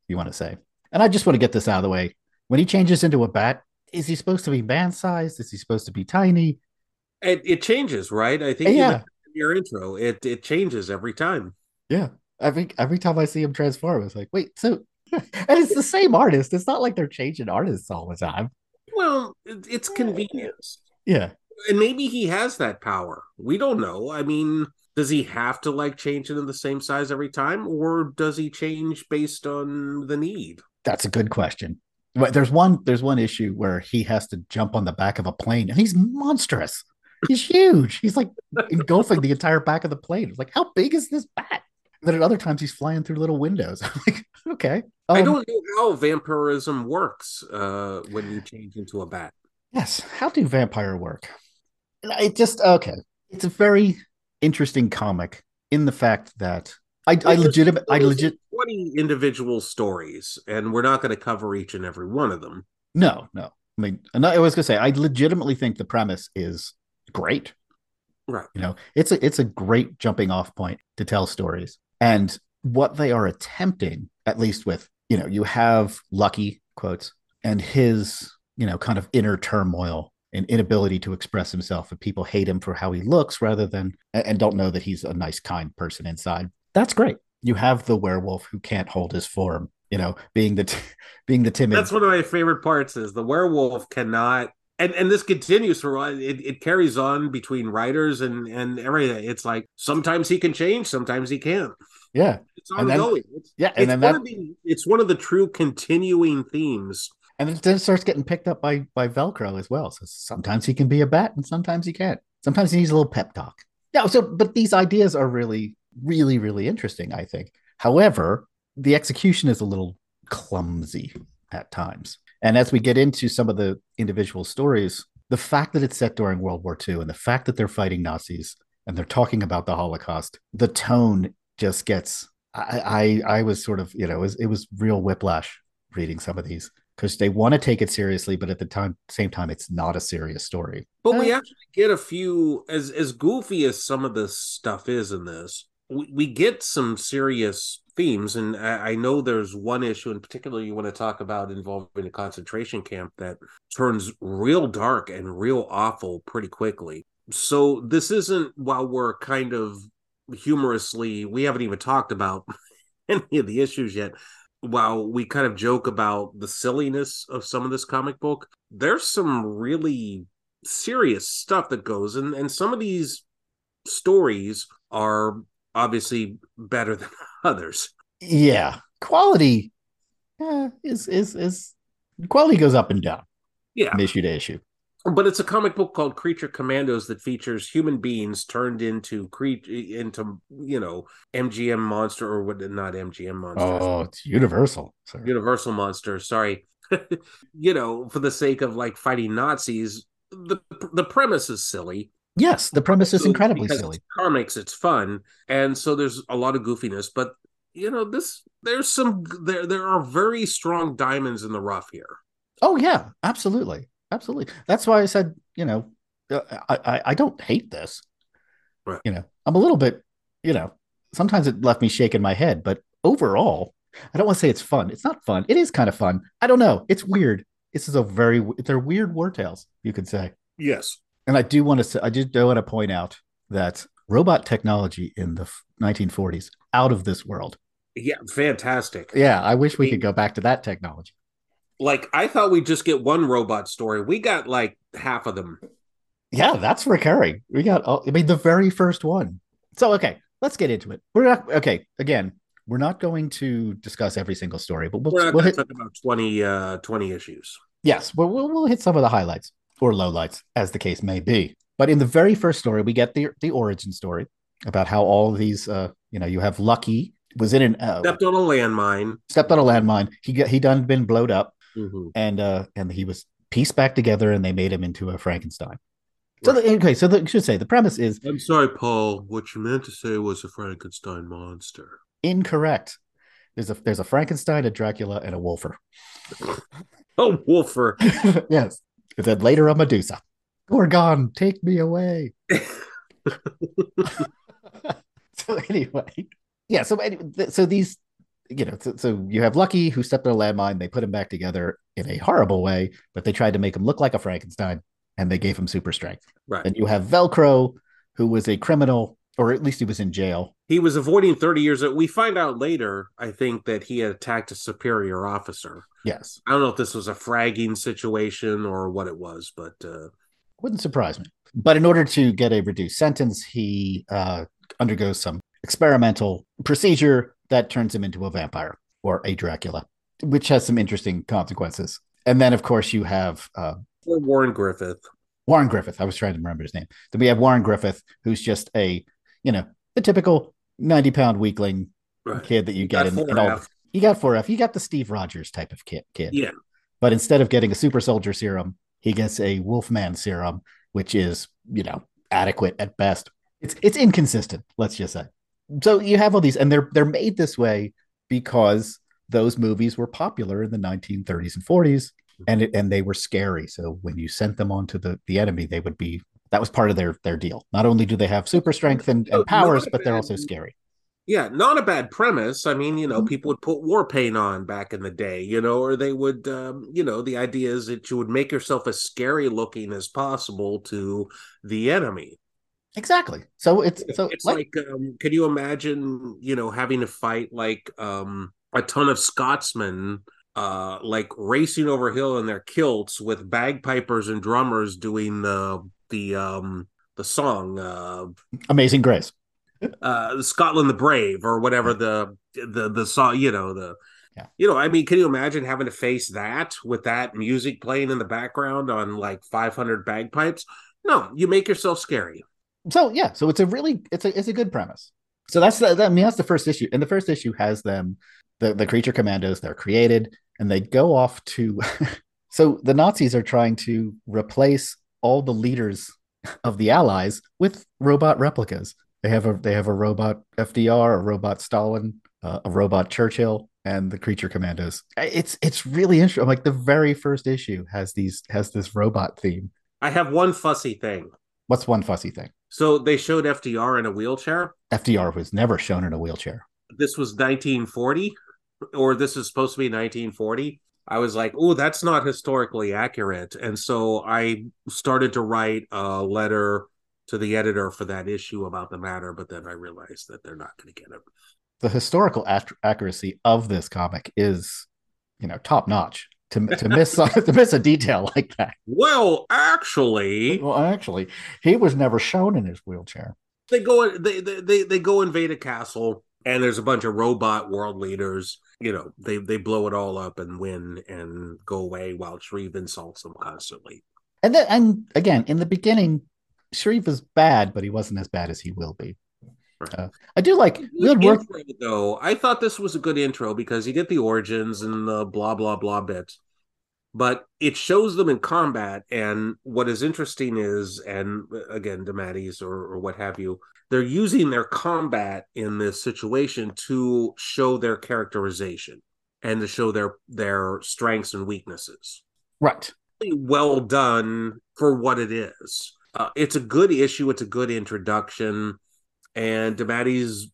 you want to say. And I just want to get this out of the way. When he changes into a bat, is he supposed to be man-sized? Is he supposed to be tiny? It, it changes, right? I think you Yeah, mentioned in your intro. It it changes every time. yeah. Every every time I see him transform, it's like, wait, so and it's the same artist. It's not like they're changing artists all the time. Well, it, it's convenience. Yeah. And maybe he has that power. We don't know. I mean, does he have to like change into the same size every time, or does he change based on the need? That's a good question. But there's one there's one issue where he has to jump on the back of a plane and he's monstrous. He's huge. He's like engulfing the entire back of the plane. It's like, how big is this bat? And then at other times he's flying through little windows. I'm like, okay. Um, I don't know how vampirism works uh, when you change into a bat. yes. How do vampire work? It just okay. It's a very interesting comic in the fact that I, I legitimate I legit twenty individual stories, and we're not going to cover each and every one of them. no, no. I mean, and I was gonna say I legitimately think the premise is great. Right. You know, it's a it's a great jumping off point to tell stories. And what they are attempting, at least with, you know, you have Lucky quotes and his, you know, kind of inner turmoil and inability to express himself, and people hate him for how he looks rather than and don't know that he's a nice, kind person inside. That's great. You have the werewolf who can't hold his form, you know, being the being the timid. That's one of my favorite parts is the werewolf cannot, and and this continues for a while. It, it carries on between writers and and everything. It's like sometimes he can change, sometimes he can't. Yeah, it's ongoing. Then, it's, yeah, and it's then one that, of the it's one of the true continuing themes. And then it starts getting picked up by by Velcro as well. So sometimes he can be a bat, and sometimes he can't. Sometimes he needs a little pep talk. Yeah. So, but these ideas are really, really, really interesting, I think. However, the execution is a little clumsy at times. And as we get into some of the individual stories, the fact that it's set during World War Two and the fact that they're fighting Nazis and they're talking about the Holocaust, the tone just gets. I I, I was sort of, you know, it was, it was real whiplash reading some of these because they want to take it seriously, but at the time, same time, it's not a serious story. But uh, we actually get a few, as as goofy as some of this stuff is in this, we, we get some serious themes. And I, I know there's one issue in particular you want to talk about involving a concentration camp that turns real dark and real awful pretty quickly. So this isn't, while we're kind of humorously, we haven't even talked about any of the issues yet. While we kind of joke about the silliness of some of this comic book, there's some really serious stuff that goes, and, and some of these stories are obviously better than others. Yeah, quality eh, is is is quality goes up and down. Yeah, from issue to issue. But it's a comic book called Creature Commandos that features human beings turned into cre- into you know M G M monster or what? Not M G M monsters. Oh, it's Universal. Sorry. Universal monster. Sorry. you know, for the sake of like fighting Nazis, the the premise is silly. Yes, the premise is so incredibly silly. It's comics, it's fun, and so there's a lot of goofiness. But you know, this there's some there there are very strong diamonds in the rough here. Oh yeah, absolutely. Absolutely. That's why I said, you know, I, I, I don't hate this. Right. You know, I'm a little bit, you know, sometimes it left me shaking my head, but overall, I don't want to say it's fun. It's not fun. It is kind of fun. I don't know. It's weird. This is a very, they're weird war tales, you could say. Yes. And I do want to say, I just do want to point out that robot technology in the nineteen forties, out of this world. Yeah, fantastic. Yeah, I wish we I mean, could go back to that technology. Like, I thought we'd just get one robot story. We got like half of them. Yeah, that's recurring. We got, I mean, the very first one. So, okay, let's get into it. We're not, okay, again, we're not going to discuss every single story, but we'll, we're not we'll going hit to talk about twenty, uh, twenty issues. Yes, but we'll, we'll hit some of the highlights or lowlights, as the case may be. But in the very first story, we get the, the origin story about how all of these, uh, you know, you have Lucky was in an... Uh, stepped on a landmine. Stepped on a landmine. He got, he done been blowed up. Mm-hmm. And uh, and he was pieced back together, and they made him into a Frankenstein. So the, okay, so the, I should say the premise is. I'm sorry, Paul. What you meant to say was a Frankenstein monster. Incorrect. There's a there's a Frankenstein, a Dracula, and a Wolfer. Oh, Wolfer. Yes. And then later a Medusa. Gorgon, take me away. So anyway, yeah. So so these you know, so, so you have Lucky who stepped on a landmine. They put him back together in a horrible way, but they tried to make him look like a Frankenstein, and they gave him super strength. Right. And you have Velcro, who was a criminal, or at least he was in jail. He was avoiding thirty years. We find out later, I think, that he had attacked a superior officer. Yes. I don't know if this was a fragging situation or what it was, but uh, wouldn't surprise me. But in order to get a reduced sentence, he uh, undergoes some experimental procedure that turns him into a vampire or a Dracula, which has some interesting consequences. And then, of course, you have uh, Warren Griffith. Warren Griffith. I was trying to remember his name. Then we have Warren Griffith, who's just a, you know, the typical ninety pound weakling right. kid that you get in, in all. You got four F. You got the Steve Rogers type of kid. kid. Yeah. But instead of getting a super soldier serum, he gets a Wolfman serum, which is, you know, adequate at best. It's it's inconsistent, let's just say. So you have all these, and they're they're made this way because those movies were popular in the nineteen thirties and forties, and it, and they were scary. So when you sent them on to the, the enemy, they would be, that was part of their their deal. Not only do they have super strength and, and powers, but they're also scary. Yeah, not a bad premise. I mean, you know, people would put war paint on back in the day, you know, or they would, um, you know, the idea is that you would make yourself as scary looking as possible to the enemy. Exactly. So it's so it's like, like um, can you imagine, you know, having to fight like um, a ton of Scotsmen, uh, like racing over hill in their kilts with bagpipers and drummers doing the the um, the song uh, Amazing Grace. uh Scotland the Brave or whatever yeah. the the the song, you know, the yeah. you know, I mean, can you imagine having to face that with that music playing in the background on like five hundred bagpipes? No, you make yourself scary. So yeah, so it's a really it's a it's a good premise. So that's the, I mean that's the first issue, and the first issue has them the the creature commandos. They're created and they go off to so the Nazis are trying to replace all the leaders of the Allies with robot replicas. They have a they have a robot F D R, a robot Stalin, uh, a robot Churchill, and the creature commandos. It's it's really interesting. Like the very first issue has these has this robot theme. I have one fussy thing. What's one fussy thing? So they showed F D R in a wheelchair. F D R was never shown in a wheelchair. This was nineteen forty, or this is supposed to be nineteen forty. I was like, oh, that's not historically accurate. And so I started to write a letter to the editor for that issue about the matter, but then I realized that they're not going to get it. The historical ac- accuracy of this comic is, you know, top notch. To to miss to miss a detail like that. Well, actually, well, actually, he was never shown in his wheelchair. They go they they they go invade a castle, and there's a bunch of robot world leaders. You know, they they blow it all up and win and go away while Shreve insults them constantly. And then, and again, in the beginning, Shreve was bad, but he wasn't as bad as he will be. Right. Uh, I do like good work though. I thought this was a good intro because you get the origins and the blah blah blah bits, but it shows them in combat. And what is interesting is, and again, DeMatteis or, or what have you, they're using their combat in this situation to show their characterization and to show their their strengths and weaknesses. Right. Well done for what it is. Uh, it's a good issue. It's a good introduction. And DeMatteis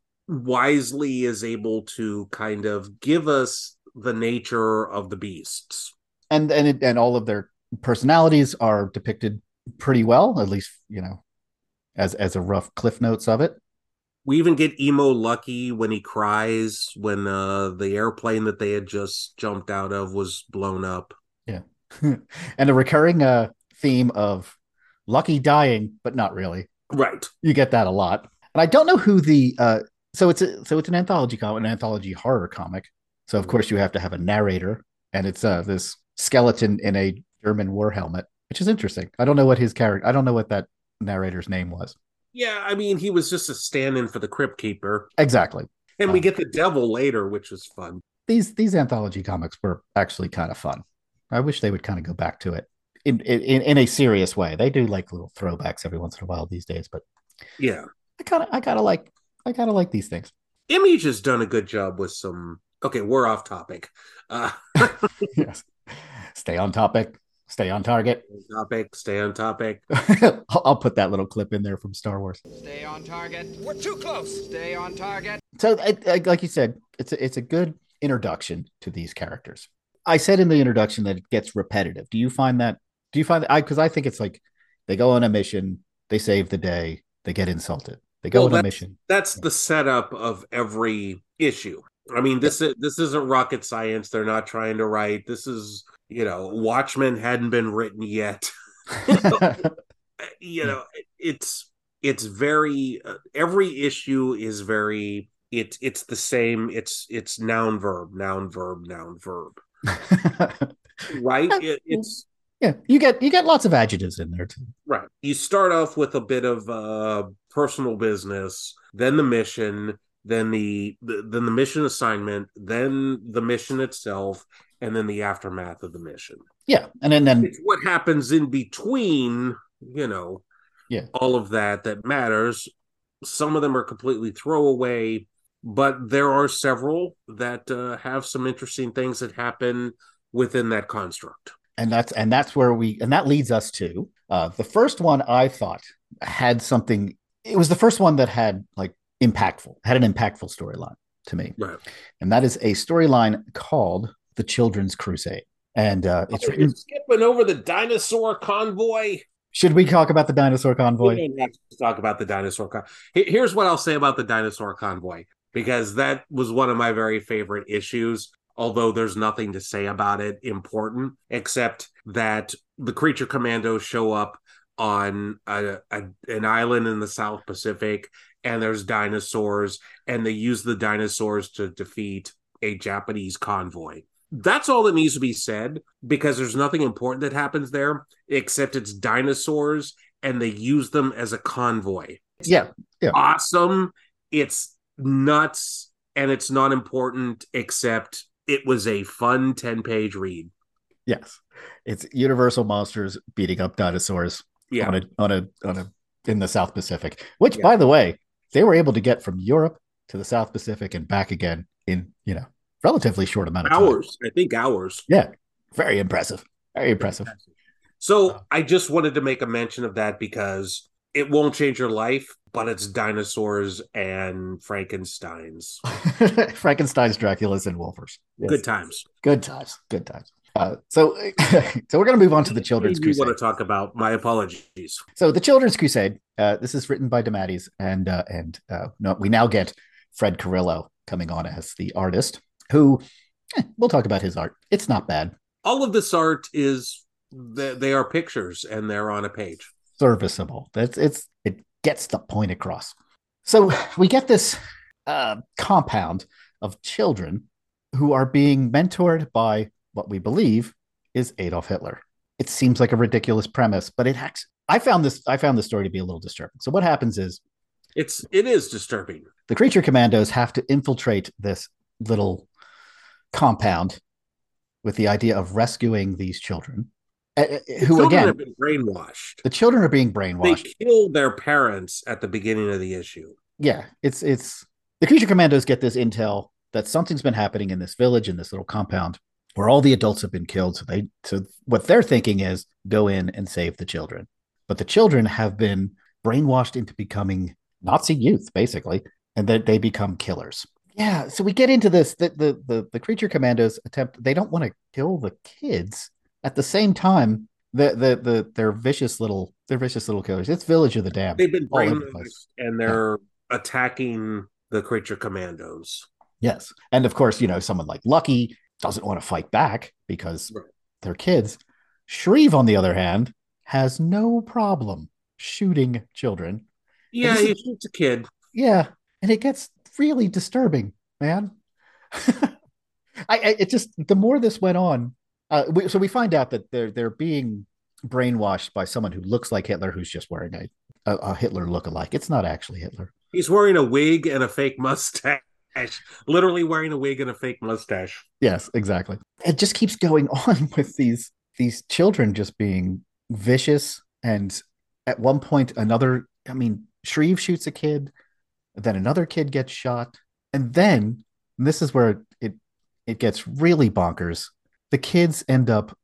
wisely is able to kind of give us the nature of the beasts. And and it, and all of their personalities are depicted pretty well, at least, you know, as as a rough cliff notes of it. We even get Emo Lucky when he cries when uh, the airplane that they had just jumped out of was blown up. Yeah. And a recurring uh, theme of Lucky dying, but not really. Right. You get that a lot. And I don't know who the uh, so it's a so it's an anthology comic, an anthology horror comic. So of course you have to have a narrator, and it's uh, this skeleton in a German war helmet, which is interesting. I don't know what his character. I don't know what that narrator's name was. Yeah, I mean he was just a stand-in for the Crypt Keeper. Exactly. And we um, get the devil later, which was fun. These these anthology comics were actually kind of fun. I wish they would kind of go back to it in in in a serious way. They do like little throwbacks every once in a while these days, but yeah. I kind of, I kind of like, I kind of like these things. Image has done a good job with some. Okay, we're off topic. Uh... Yes, stay on topic. Stay on target. Topic, stay on topic. I'll, I'll put that little clip in there from Star Wars. Stay on target. We're too close. Stay on target. So, I, I, like you said, it's a, it's a good introduction to these characters. I said in the introduction that it gets repetitive. Do you find that? Do you find that? I because I think it's like they go on a mission, they save the day, they get insulted. They go Well, on a that's, mission. That's the setup of every issue. I mean, this is this isn't rocket science. They're not trying to write. This is, you know, Watchmen hadn't been written yet. You know, it's it's very uh, every issue is very it's it's the same. It's it's noun verb noun verb noun verb. Right? It, it's yeah. You get you get lots of adjectives in there too. right. You start off with a bit of uh, personal business, then the mission, then the, the then the mission assignment, then the mission itself, and then the aftermath of the mission. Yeah, and then then It's what happens in between, you know, yeah, all of that that matters. Some of them are completely throwaway, but there are several that uh, have some interesting things that happen within that construct. and that's and that's where we and that leads us to uh, the first one. I thought had something. It was the first one that had like impactful, had an impactful storyline to me, Right. and that is a storyline called "The Children's Crusade." And uh, it's Oh, written. you're skipping over the dinosaur convoy. Should we talk about the dinosaur We convoy? don't have to talk about the dinosaur convoy. Here's what I'll say about the dinosaur convoy, because that was one of my very favorite issues. Although there's nothing to say about it important, except that the creature commandos show up on a, a, an island in the South Pacific, and there's dinosaurs, and they use the dinosaurs to defeat a Japanese convoy. That's all that needs to be said, because there's nothing important that happens there, except it's dinosaurs, and they use them as a convoy. Yeah, yeah. Awesome. It's nuts, and it's not important, except it was a fun ten-page read. Yes, it's Universal monsters beating up dinosaurs Yeah. on a on a on a in the South Pacific. Which, Yeah. by the way, they were able to get from Europe to the South Pacific and back again in you know relatively short amount of time. Hours. I think hours. Yeah, very impressive. Very impressive. So I just wanted to make a mention of that because it won't change your life, but it's dinosaurs and Frankensteins. Frankenstein's, Draculas, and Wolfers. Yes. Good times. Good times. Good times. Uh, so, so we're going to move on to the Children's You Crusade. want to talk about? My apologies. So, the Children's Crusade. Uh, this is written by DeMatteis, and uh, and uh, no, we now get Fred Carrillo coming on as the artist. Who eh, we'll talk about his art. It's not bad. All of this art is they, they are pictures and they're on a page. Serviceable. That's it's it gets the point across. So we get this uh, compound of children who are being mentored by what we believe is Adolf Hitler. It seems like a ridiculous premise, but it acts. I found this. I found this story to be a little disturbing. So what happens is It's it is disturbing. the creature commandos have to infiltrate this little compound with the idea of rescuing these children, uh, The who children again, have been brainwashed. the children are being They brainwashed. killed their parents at the beginning of the issue. Yeah, it's it's the creature commandos get this intel that something's been happening in this village, in this little compound, where all the adults have been killed. So they so what they're thinking is go in and save the children. But the children have been brainwashed into becoming Nazi youth, basically, and that they become killers. Yeah, so we get into this. The the the, the creature commandos attempt. They don't want to kill the kids. At the same time, the the the they're vicious little they're vicious little killers. It's Village of the Damned. They've been all over the place. brainwashed and they're attacking the creature commandos. Yes. And of course, you know, someone like Lucky doesn't want to fight back because Right. they're kids. Shreve, on the other hand, has no problem shooting children. Yeah, this he is- shoots a kid. Yeah. And it gets really disturbing, man. I, I it just the more this went on, uh, we, so we find out that they're they're being brainwashed by someone who looks like Hitler, who's just wearing a, a, a Hitler look-alike. It's not actually Hitler. He's wearing a wig and a fake mustache. Literally wearing a wig and a fake mustache. Yes, exactly. It just keeps going on with these these children just being vicious, and at one point another, I mean, Shreve shoots a kid, then another kid gets shot, and then and this is where it it gets really bonkers. The kids end up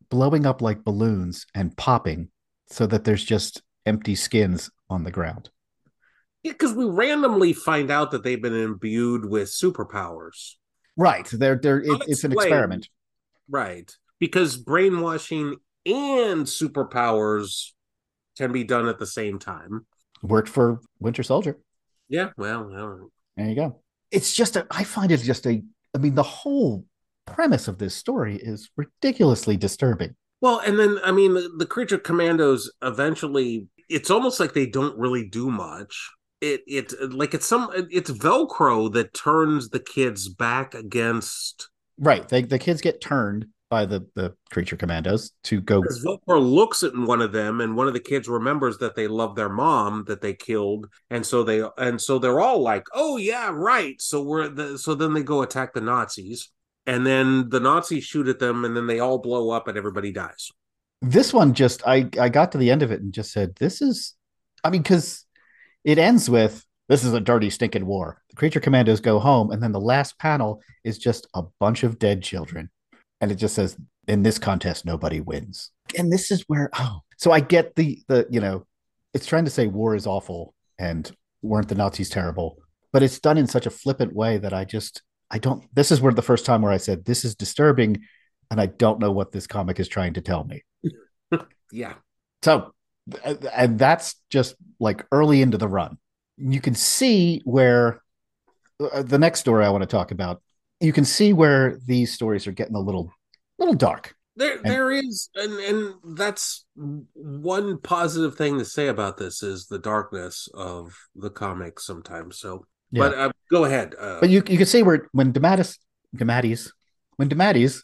blowing up like balloons and popping so that there's just empty skins on the ground. Yeah, because we randomly find out that they've been imbued with superpowers. Right. They're they're it, it's an experiment. Right. Because brainwashing and superpowers can be done at the same time. Worked for Winter Soldier. Yeah, well, well, there you go. It's just a I find it just a I mean, the whole premise of this story is ridiculously disturbing. Well, and then I mean the, the creature commandos eventually it's almost like they don't really do much. It it like it's some it's Velcro that turns the kids back against right. They, the kids get turned by the, the creature commandos to go. Because Velcro looks at one of them, and one of the kids remembers that they love their mom that they killed, and so they and so they're all like, "Oh yeah, right." So we're the, so then they go attack the Nazis, and then the Nazis shoot at them, and then they all blow up, and everybody dies. This one just I I got to the end of it and just said, "This is," I mean, because it ends with, "This is a dirty, stinking war." The creature commandos go home, and then the last panel is just a bunch of dead children. And it just says, "In this contest, nobody wins." And this is where, oh, so I get the, the, you know, it's trying to say war is awful and weren't the Nazis terrible, but it's done in such a flippant way that I just, I don't, this is where the first time where I said, this is disturbing. And I don't know what this comic is trying to tell me. Yeah. So, and that's just like early into the run. You can see where uh, the next story I want to talk about, you can see where these stories are getting a little, little dark. There, and, there is, and and that's one positive thing to say about this is the darkness of the comic sometimes. So, yeah. but uh, go ahead. Uh, but you you can see where when DeMatteis, DeMatteis, when DeMatteis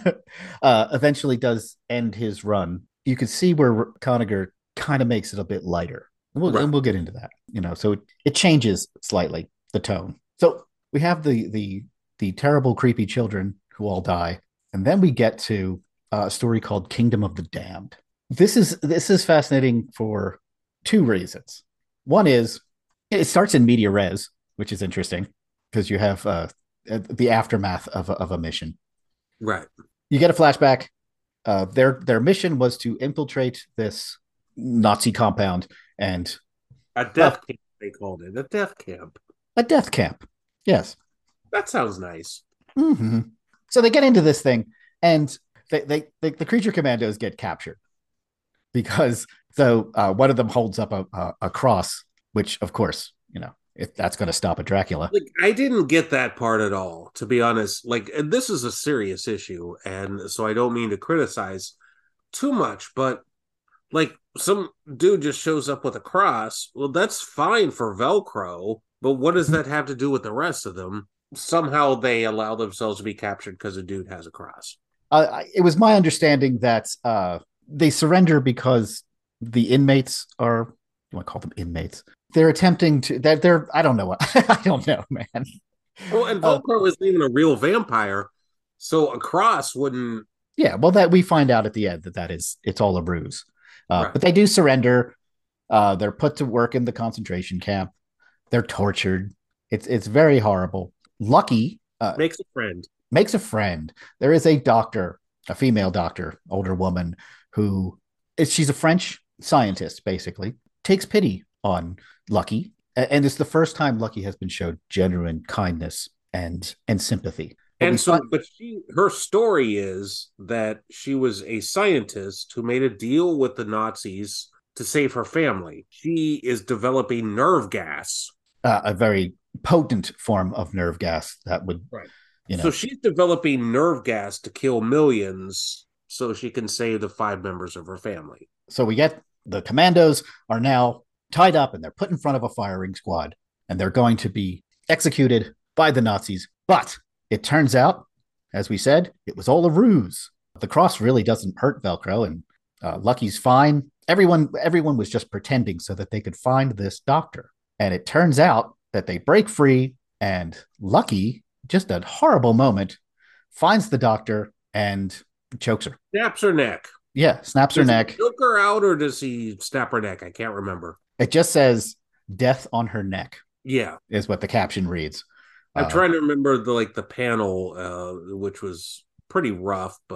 uh, eventually does end his run, you can see where Conagher kind of makes it a bit lighter. And we'll, right. and we'll get into that. You know, so it, it changes slightly the tone. So we have the the the terrible, creepy children who all die, and then we get to uh, a story called Kingdom of the Damned. This is this is fascinating for two reasons. One is it starts in media res, which is interesting because you have uh, the aftermath of a, of a mission. Right. You get a flashback. Uh, their their mission was to infiltrate this Nazi compound and a death uh, camp. They called it a death camp. A death camp. Yes. That sounds nice. Mm-hmm. So they get into this thing, and they, they, they the creature commandos get captured because so uh, one of them holds up a, a, a cross, which of course you know if that's going to stop a Dracula. Like I didn't get that part at all, to be honest. Like, and this is a serious issue, and so I don't mean to criticize too much, but like some dude just shows up with a cross. Well, that's fine for Velcro, but what does that have to do with the rest of them? Somehow they allow themselves to be captured because a dude has a cross. Uh, it was my understanding that uh, they surrender because the inmates are, you want to call them inmates? They're attempting to, that they're, they're, I don't know what, I don't know, man. Well, and Velcro uh, isn't even a real vampire, so a cross wouldn't. Yeah, well, that we find out at the end that that is, it's all a ruse. Uh, right. But they do surrender. Uh, they're put to work in the concentration camp. They're tortured. It's it's very horrible. Lucky uh, makes a friend. Makes a friend. There is a doctor, a female doctor, older woman, who is she's a French scientist, basically, takes pity on Lucky. And it's the first time Lucky has been showed genuine kindness and and sympathy. But and so, find- but she, her story is that she was a scientist who made a deal with the Nazis to save her family. She is developing nerve gas. Uh, a very potent form of nerve gas that would, right. You know. So she's developing nerve gas to kill millions so she can save the five members of her family. So we get the commandos are now tied up and they're put in front of a firing squad and they're going to be executed by the Nazis. But it turns out, as we said, it was all a ruse. The cross really doesn't hurt Velcro, and uh, Lucky's fine. Everyone, everyone was just pretending so that they could find this doctor. And it turns out that they break free, and Lucky, just a horrible moment, finds the doctor and chokes her. Snaps her neck. Yeah, snaps her does neck. Does he choke her out, or does he snap her neck? I can't remember. It just says "death on her neck." Yeah, is what the caption reads. I'm uh, trying to remember the like the panel, uh, which was pretty rough, but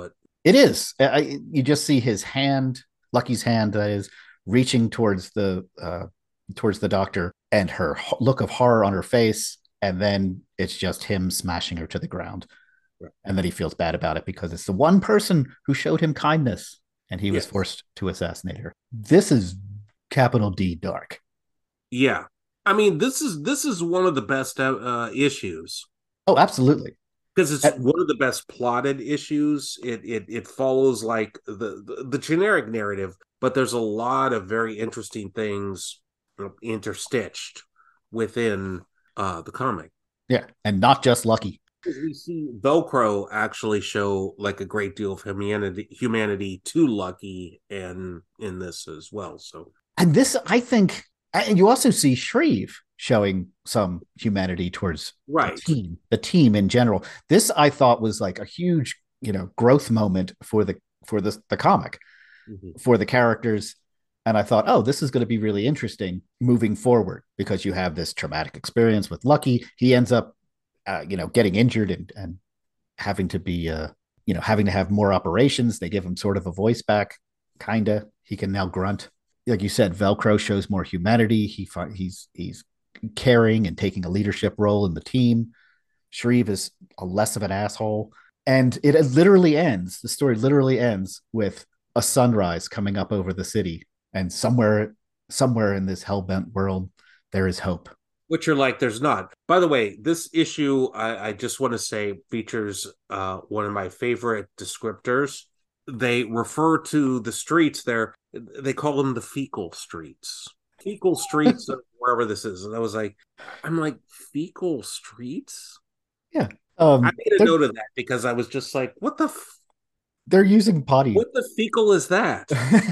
It is. I, you just see his hand, Lucky's hand, that is reaching towards the uh, towards the doctor, and her look of horror on her face, and then it's just him smashing her to the ground, right. And then he feels bad about it because it's the one person who showed him kindness, and he yes. was forced to assassinate her. This is capital D dark. Yeah, I mean this is this is one of the best uh, issues. Oh, absolutely. Because it's At, one of the best plotted issues. It it it follows like the, the the generic narrative, but there's a lot of very interesting things interstitched within uh, the comic. Yeah, and not just Lucky. We see Velcro actually show like a great deal of humanity humanity to Lucky, and in this as well. So, and this, I think, and you also see Shreve showing some humanity towards right. the team, the team in general. This I thought was like a huge, you know, growth moment for the for the the comic, mm-hmm. for the characters. And I thought, oh, this is going to be really interesting moving forward because you have this traumatic experience with Lucky. He ends up, uh, you know, getting injured and and having to be, uh, you know, having to have more operations. They give him sort of a voice back, kinda. He can now grunt. Like you said, Velcro shows more humanity. He he's he's caring and taking a leadership role in the team. Shreve is a less of an asshole. And it literally ends, the story literally ends with a sunrise coming up over the city. And somewhere, somewhere in this hellbent world, there is hope. Which you're like, there's not. By the way, this issue, I, I just want to say, features uh, one of my favorite descriptors. They refer to the streets there. They call them the fecal streets. Fecal streets of wherever this is. And I was like, I'm like, fecal streets? Yeah. Um, I made a note of that because I was just like, what the f- They're using potty. What the fecal is that?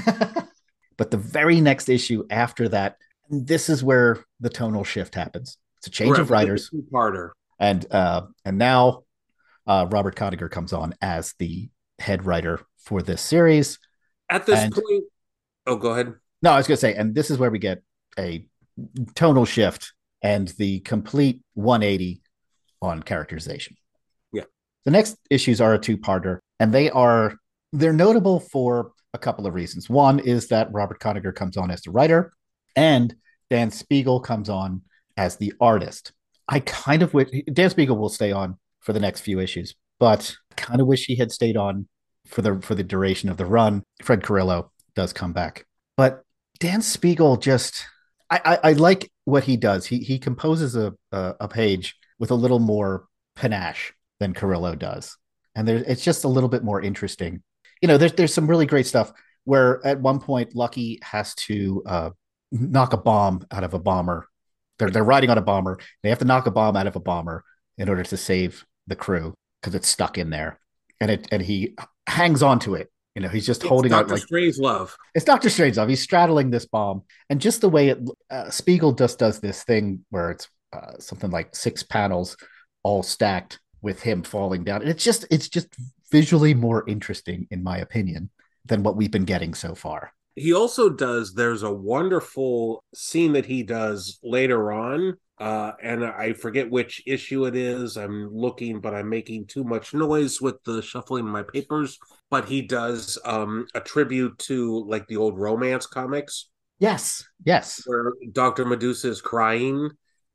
But the very next issue after that, this is where the tonal shift happens. It's a change right, of writers. Two-parter. And uh, and now uh, Robert Kanigher comes on as the head writer for this series. At this and, point, oh, go ahead. No, I was going to say, and this is where we get a tonal shift and the complete one eighty on characterization. Yeah. The next issues are a two-parter, and they are, they're notable for a couple of reasons. One is that Robert Kanigher comes on as the writer, and Dan Spiegel comes on as the artist. I kind of wish, Dan Spiegel will stay on for the next few issues, but I kind of wish he had stayed on for the for the duration of the run. Fred Carrillo does come back. But Dan Spiegel just, I, I, I like what he does. He he composes a, a a page with a little more panache than Carrillo does, and there it's just a little bit more interesting. You know, there's there's some really great stuff where at one point Lucky has to uh, knock a bomb out of a bomber. They're they're riding on a bomber. They have to knock a bomb out of a bomber in order to save the crew because it's stuck in there, and it and he hangs on to it. You know, he's just it's holding Doctor out like Strangelove. It's Doctor Strangelove. He's straddling this bomb, and just the way it uh, Spiegel just does this thing where it's uh, something like six panels all stacked with him falling down. And it's just it's just visually more interesting, in my opinion, than what we've been getting so far. He also does, there's a wonderful scene that he does later on, uh, and I forget which issue it is. I'm looking, but I'm making too much noise with the shuffling of my papers. But he does um, a tribute to like the old romance comics. Yes, yes. Where Doctor Medusa is crying.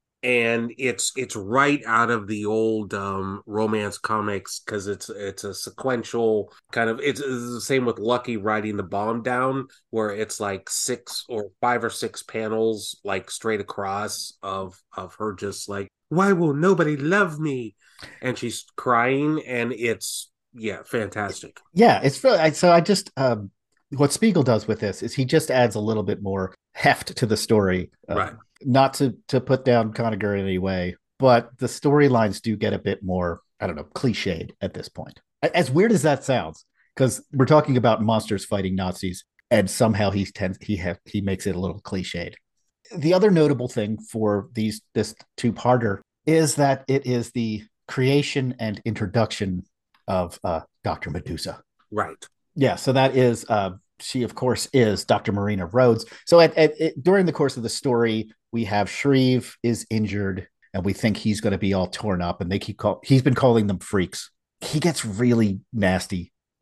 And it's it's right out of the old um, romance comics because it's it's a sequential kind of it's, it's the same with Lucky riding the bomb down where it's like six or five or six panels like straight across of of her just like, why will nobody love me? And she's crying, and it's yeah fantastic. Yeah, it's really so I just um, what Spiegel does with this is he just adds a little bit more heft to the story. Uh, right. Not to to put down Kanigher in any way, but the storylines do get a bit more, I don't know, cliched at this point. As weird as that sounds, because we're talking about monsters fighting Nazis, and somehow he tends he ha- he makes it a little cliched. The other notable thing for these this two-parter is that it is the creation and introduction of uh, Doctor Medusa. Right. Yeah. So that is. Uh, She, of course, is Doctor Marina Rhodes. So at, at, at during the course of the story, we have Shreve is injured, and we think he's going to be all torn up, and they keep call, he's been calling them freaks. He gets really nasty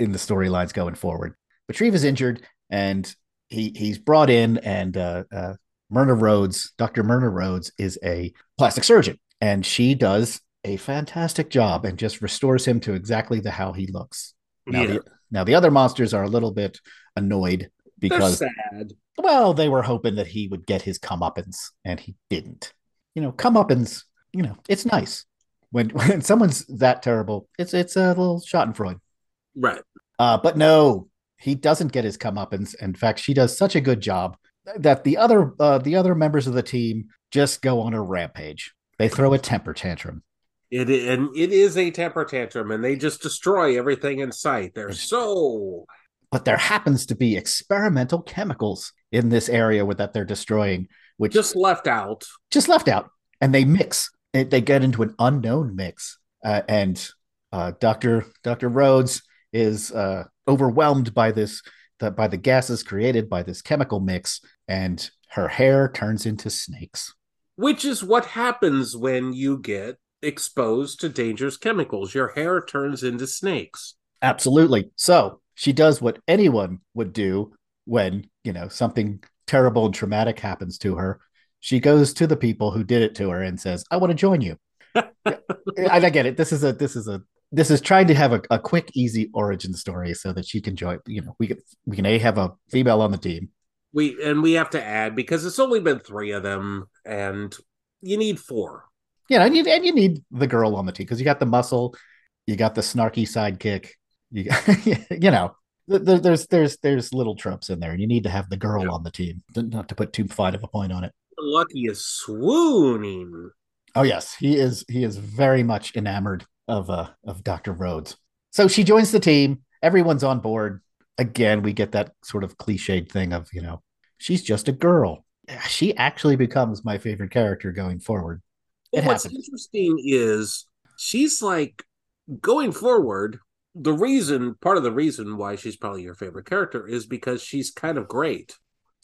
in the storylines going forward. But Shreve is injured, and he he's brought in, and uh, uh, Myrna Rhodes, Doctor Myrna Rhodes, is a plastic surgeon, and she does a fantastic job and just restores him to exactly the how he looks. Now, Yeah. the, now the other monsters are a little bit annoyed because, They're sad. well, they were hoping that he would get his comeuppance, and he didn't. You know, comeuppance, you know, it's nice. When when someone's that terrible, it's it's a little schadenfreude. Right. Uh, but no, he doesn't get his comeuppance. In fact, she does such a good job that the other uh, the other members of the team just go on a rampage. They throw a temper tantrum. It and it is a temper tantrum, and they just destroy everything in sight. They're so. But there happens to be experimental chemicals in this area with, that they're destroying, which Just left out. just left out, and they mix. It, they get into an unknown mix, uh, and uh, Doctor Doctor Rhodes is uh, overwhelmed by this, the, by the gases created by this chemical mix, and her hair turns into snakes. Which is what happens when you get exposed to dangerous chemicals. Your hair turns into snakes. Absolutely. So she does what anyone would do when, you know, something terrible and traumatic happens to her. She goes to the people who did it to her and says, I want to join you. I, I get it. This is a, this is a, this is trying to have a, a quick, easy origin story so that she can join, you know, we can, we can a have a female on the team. We and we have to add, because it's only been three of them, and you need four. Yeah. And you, and you need the girl on the team because you got the muscle, you got the snarky sidekick, you got, you know, there, there's, there's, there's little tropes in there, and you need to have the girl Yeah. on the team, not to put too fine of a point on it. Lucky is swooning. Oh yes, he is. He is very much enamored of uh, of Doctor Rhodes. So she joins the team. Everyone's on board. Again, we get that sort of cliched thing of, you know, she's just a girl. She actually becomes my favorite character going forward. Well, It what's happens. interesting is she's like, going forward, the reason, part of the reason why she's probably your favorite character is because she's kind of great.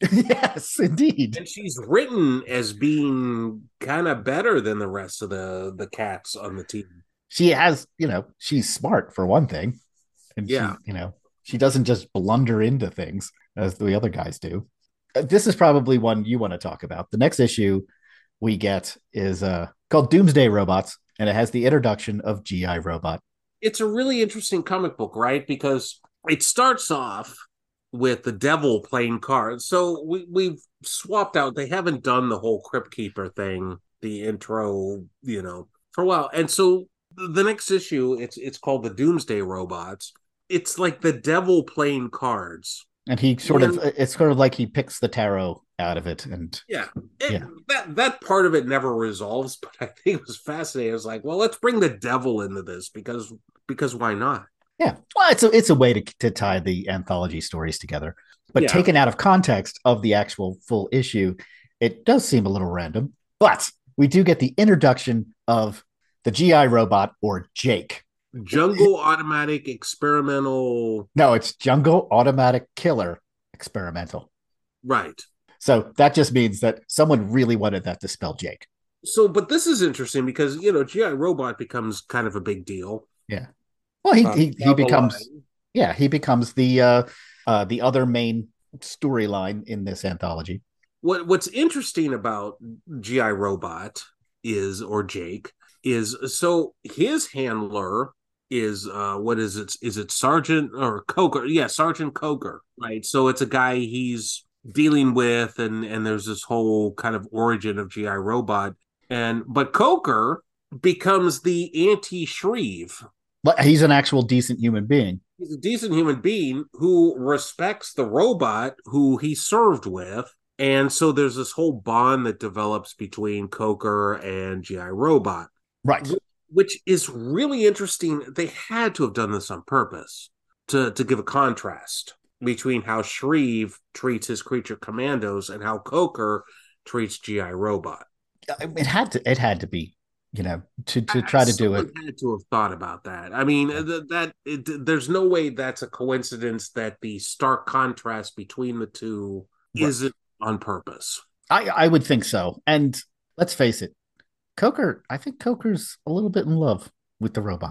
Yes, indeed. And she's written as being kind of better than the rest of the, the cats on the team. She has, you know, she's smart for one thing, and Yeah. she, you know, she doesn't just blunder into things as the other guys do. Uh, This is probably one you want to talk about. The next issue we get is uh, called Doomsday Robots, and it has the introduction of G I Robot. It's a really interesting comic book, right? Because it starts off with the devil playing cards. So we, we've swapped out. They haven't done the whole Crypt Keeper thing, the intro, you know, for a while. And so the next issue, it's it's called the Doomsday Robots. It's like the devil playing cards. And he sort And- of, it's sort of like he picks the tarot out of it. And Yeah. It, Yeah. That that part of it never resolves, but I think it was fascinating. I was like, well, let's bring the devil into this because because why not? yeah, well, it's a, it's a way to, to tie the anthology stories together. But Yeah. taken out of context of the actual full issue, it does seem a little random. But we do get the introduction of the G I Robot, or Jake. Jungle automatic experimental. No, it's Jungle Automatic Killer Experimental. Right. So that just means that someone really wanted that to spell Jake. So, but this is interesting because, you know, G I Robot becomes kind of a big deal. Yeah. Well, he Uh, he, he down the becomes line. yeah he becomes the uh, uh, the other main storyline in this anthology. What What's interesting about G I Robot is, or Jake, is so his handler is uh what is it? Is it Sergeant or Coker? Yeah, Sergeant Coker, right? So it's a guy he's dealing with, and and there's this whole kind of origin of G I Robot, and but Coker becomes the anti-Shreve. But he's an actual decent human being. He's a decent human being who respects the robot who he served with. And so there's this whole bond that develops between Coker and G I Robot, Right. which is really interesting. They had to have done this on purpose to, to give a contrast between how Shreve treats his creature commandos and how Coker treats G I Robot. It had to it had to be, you know, to, to try to do it. Someone had to have thought about that. I mean, th- that it, there's no way that's a coincidence that the stark contrast between the two Right. isn't on purpose. I, I would think so. And let's face it, Coker, I think Coker's a little bit in love with the robot.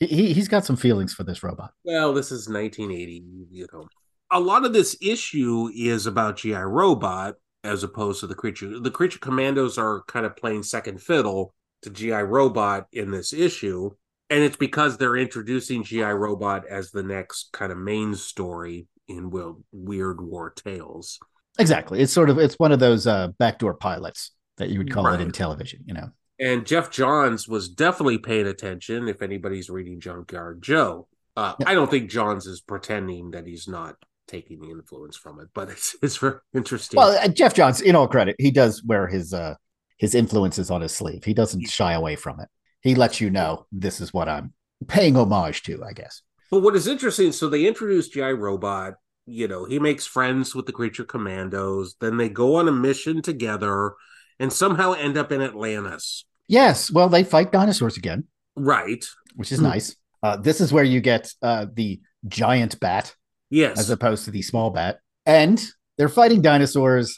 He he's got some feelings for this robot. Well, this is nineteen eighty, you know. A lot of this issue is about G I Robot as opposed to the creature. The creature commandos are kind of playing second fiddle to G I Robot in this issue. And it's because they're introducing G I Robot as the next kind of main story in Weird War Tales. Exactly. It's sort of, it's one of those uh, backdoor pilots that you would call Right. it in television, you know. And Jeff Johns was definitely paying attention if anybody's reading Junkyard Joe. Uh, Yep. I don't think Johns is pretending that he's not taking the influence from it, but it's it's very interesting. Well, uh, Jeff Johns, in all credit, he does wear his uh, his influences on his sleeve. He doesn't shy away from it. He lets you know this is what I'm paying homage to, I guess. But what is interesting, so they introduced G I Robot, you know, he makes friends with the Creature Commandos, then they go on a mission together and somehow end up in Atlantis. Yes, well, they fight dinosaurs again, Right. which is Hmm. nice. Uh, this is where you get uh, the giant bat Yes. as opposed to the small bat. And they're fighting dinosaurs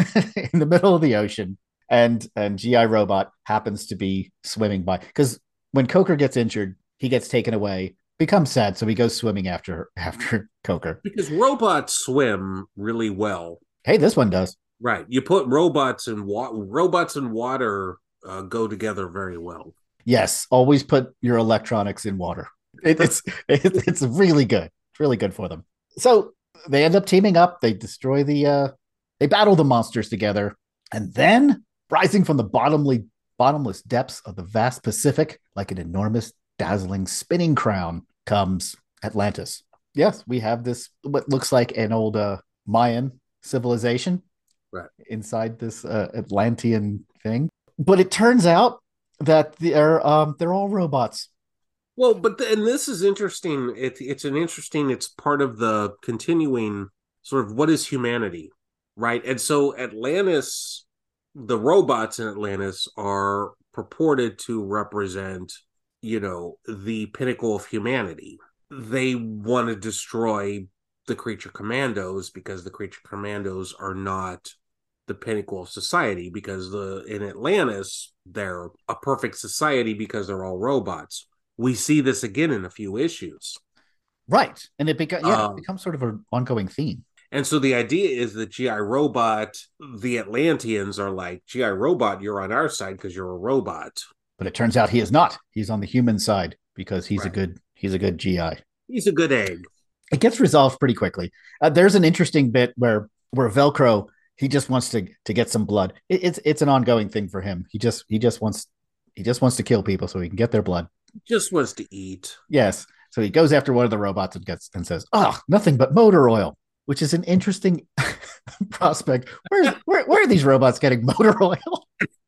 in the middle of the ocean. And and G I Robot happens to be swimming by. Because when Coker gets injured, he gets taken away, becomes sad, so he goes swimming after after Coker. Because robots swim really well. Hey, this one does. Right. You put robots in water. Robots and water uh, go together very well. Yes, always put your electronics in water. It, it's it, it's really good. It's really good for them. So they end up teaming up. They destroy the. Uh, they battle the monsters together, and then rising from the bottomly bottomless depths of the vast Pacific, like an enormous, dazzling, spinning crown, comes Atlantis. Yes, we have this what looks like an old uh, Mayan civilization, right, inside this uh, Atlantean thing. But it turns out that they're um, they're all robots. Well, but the, and this is interesting. It, it's an interesting. It's part of the continuing sort of what is humanity, right? And so Atlantis, the robots in Atlantis are purported to represent, you know, the pinnacle of humanity. They want to destroy the Creature Commandos because the Creature Commandos are not the pinnacle of society, because the in Atlantis they're a perfect society because they're all robots. We see this again in a few issues, right? And it, beca- yeah, um, it becomes sort of an ongoing theme. And so the idea is that G I Robot, the Atlanteans are like, G I Robot, you're on our side because you're a robot. But it turns out he is not. He's on the human side because he's right. a good he's a good G I. He's a good egg. It gets resolved pretty quickly. Uh, there's an interesting bit where where Velcro, he just wants to to get some blood. It, it's it's an ongoing thing for him. He just he just wants he just wants to kill people so he can get their blood. Just wants to eat. Yes. So he goes after one of the robots and gets and says, "Ah, oh, nothing but motor oil," which is an interesting prospect. Where, where where are these robots getting motor oil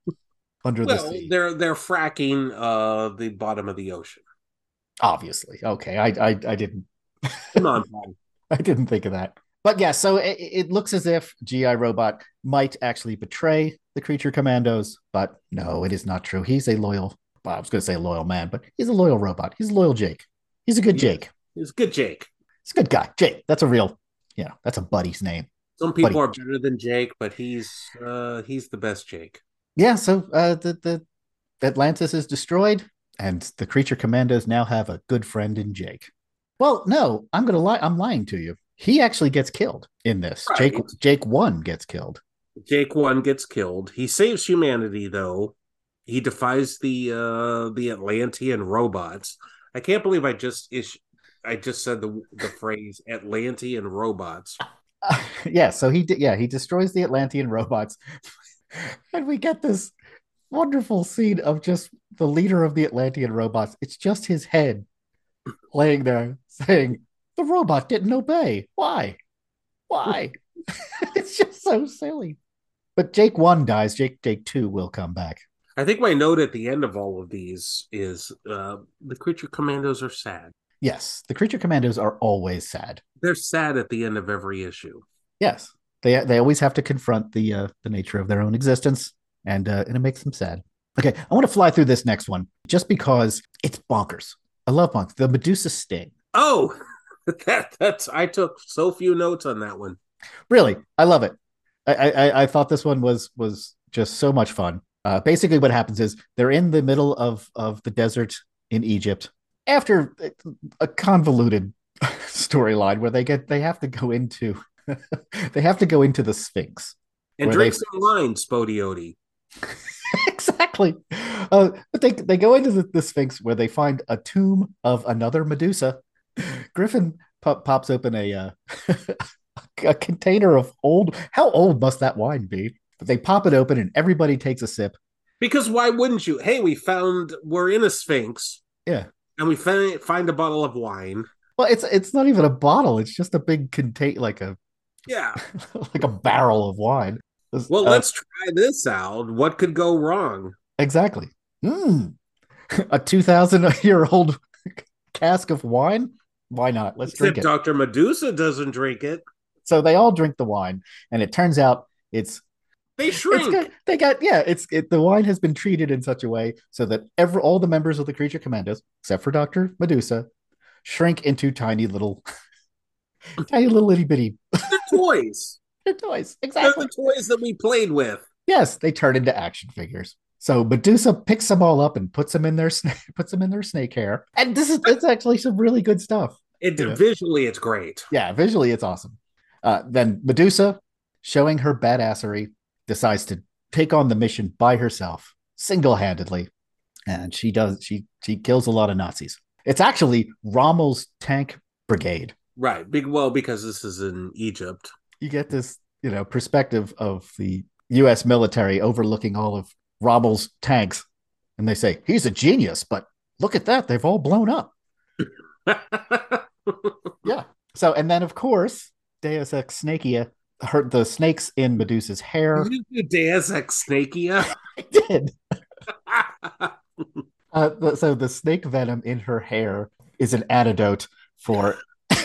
under well, the sea? They're they're fracking uh, the bottom of the ocean. Obviously, okay. I I, I didn't. Come on, Paul. I didn't think of that. But yeah, so it, it looks as if G I Robot might actually betray the Creature Commandos, but no, it is not true. He's a loyal. Well, I was going to say loyal man, but he's a loyal robot. He's a loyal Jake. He's a good yeah, Jake. He's a good Jake. He's a good guy. Jake. That's a real, you know, that's a buddy's name. Some people Buddy. are better than Jake, but he's uh, he's the best Jake. Yeah. So uh, the the Atlantis is destroyed, and the Creature Commandos now have a good friend in Jake. Well, no, I'm gonna lie. I'm lying to you. He actually gets killed in this. Right. Jake Jake one gets killed. Jake one gets killed. He saves humanity though. He defies the uh, the Atlantean robots. I can't believe I just ish- I just said the the phrase Atlantean robots. Uh, yeah, so he yeah he destroys the Atlantean robots, and we get this wonderful scene of just the leader of the Atlantean robots. It's just his head laying there saying, "The robot didn't obey. Why? Why?" It's just so silly. But Jake one dies. Jake Jake two will come back. I think my note at the end of all of these is uh, the Creature Commandos are sad. Yes, the Creature Commandos are always sad. They're sad at the end of every issue. Yes, they they always have to confront the uh, the nature of their own existence, and uh, and it makes them sad. Okay, I want to fly through this next one just because it's bonkers. I love bonkers. The Medusa Sting. Oh, that that's I took so few notes on that one. Really, I love it. I I, I thought this one was was just so much fun. Uh, basically, what happens is they're in the middle of, of the desert in Egypt. after a convoluted storyline where they get they have to go into they have to go into the Sphinx And where drink they some wine, Spodioti. exactly. Uh, but they they go into the, the Sphinx where they find a tomb of another Medusa. Griffin pop, pops open a uh, a container of old. How old must that wine be? But they pop it open and everybody takes a sip. Because why wouldn't you? Hey, we found we're in a Sphinx. Yeah. And we find find a bottle of wine. Well, it's it's not even a bottle. It's just a big contain like a Yeah. like a barrel of wine. Well, uh, let's try this out. What could go wrong? Exactly. Mm. A two thousand year old cask of wine. Why not? Let's Except drink it. Doctor Medusa doesn't drink it. So they all drink the wine, and it turns out it's They shrink. It's got, they got yeah. It's it, the wine has been treated in such a way so that every all the members of the creature commandos, except for Doctor Medusa, shrink into tiny little, tiny little itty bitty They're toys. They're toys. They're Exactly. the toys that we played with. Yes, they turn into action figures. So Medusa picks them all up and puts them in their snake, puts them in their snake hair, and this is it's actually some really good stuff. It You know? Visually, it's great. Yeah, visually it's awesome. Uh, then Medusa, showing her badassery, decides to take on the mission by herself, single-handedly, and she does. She she kills a lot of Nazis. It's actually Rommel's tank brigade. Right. Big well, because this is in Egypt. You get this, you know, perspective of the U S military overlooking all of Rommel's tanks, and they say he's a genius, but look at that, they've all blown up. Yeah. So, and then of course, Deus Ex Snakea hurt the snakes in Medusa's hair. Did you do Deus Ex Snakea? I did. Uh, so the snake venom in her hair is an antidote for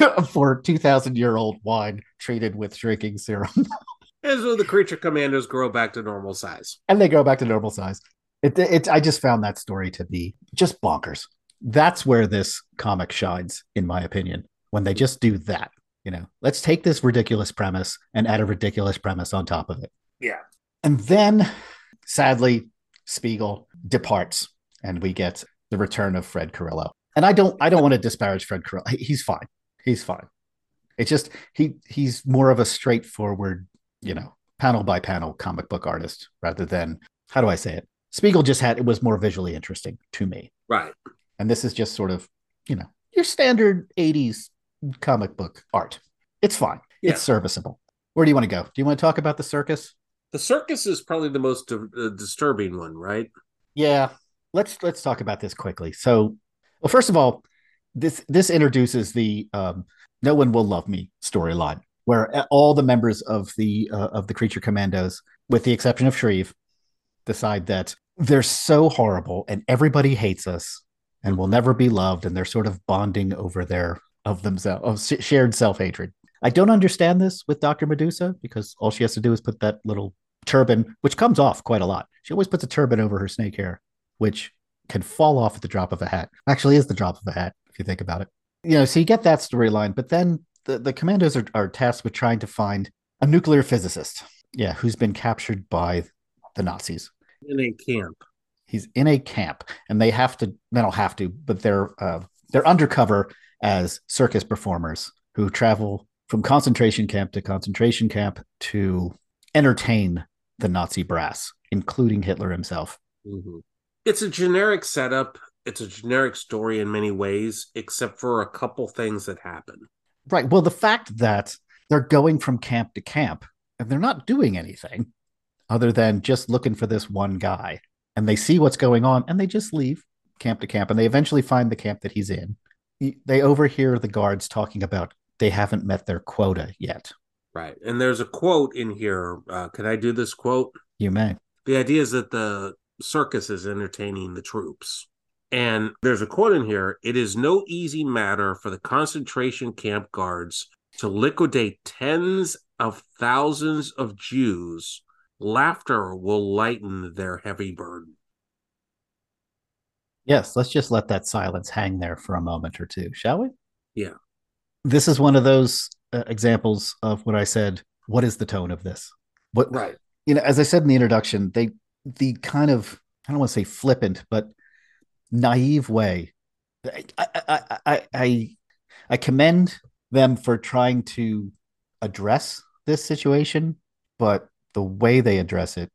for two thousand year old wine treated with shrinking serum. And so the creature commandos grow back to normal size. And they go back to normal size. It, it, I just found that story to be just bonkers. That's where this comic shines, in my opinion, when they just do that. You know, let's take this ridiculous premise and add a ridiculous premise on top of it. Yeah. And then, sadly, Spiegel departs, and we get the return of Fred Carrillo. And I don't, I don't want to disparage Fred Carrillo. He's fine. He's fine. It's just he, he's more of a straightforward, you know, panel by panel comic book artist rather than, how do I say it? Spiegel just had, it was more visually interesting to me. Right. And this is just sort of, you know, your standard eighties comic book art. It's fine. Yeah. It's serviceable. Where do you want to go? Do you want to talk about the circus? The circus is probably the most uh, disturbing one, right? Yeah. Let's let's talk about this quickly. So, well, first of all, this this introduces the um, "No One Will Love Me" storyline, where all the members of the uh, of the creature commandos, with the exception of Shreve, decide that they're so horrible and everybody hates us and will never be loved, and they're sort of bonding over their of themselves of shared self-hatred. I don't understand this with Doctor Medusa because all she has to do is put that little turban, which comes off quite a lot. She always puts a turban over her snake hair, which can fall off at the drop of a hat. Actually is the drop of a hat, if you think about it. You know, so you get that storyline, but then the, the commandos are, are tasked with trying to find a nuclear physicist, yeah, who's been captured by the Nazis. In a camp. He's in a camp, and they have to, they don't have to, but they're uh, they're undercover as circus performers who travel from concentration camp to concentration camp to entertain the Nazi brass, including Hitler himself. Mm-hmm. It's a generic setup. It's a generic story in many ways, except for a couple things that happen. Right. Well, the fact that they're going from camp to camp and they're not doing anything other than just looking for this one guy, and they see what's going on and they just leave camp to camp, and they eventually find the camp that he's in. They overhear the guards talking about they haven't met their quota yet. Right. And there's a quote in here. Uh, can I do this quote? You may. The idea is that the circus is entertaining the troops. And there's a quote in here. It is no easy matter for the concentration camp guards to liquidate tens of thousands of Jews. Laughter will lighten their heavy burden. Yes, let's just let that silence hang there for a moment or two, shall we? Yeah. This is one of those uh, examples of what I said. What is the tone of this? What, right. You know, as I said in the introduction, they the kind of, I don't want to say flippant, but naive way I I I I, I commend them for trying to address this situation, but the way they address it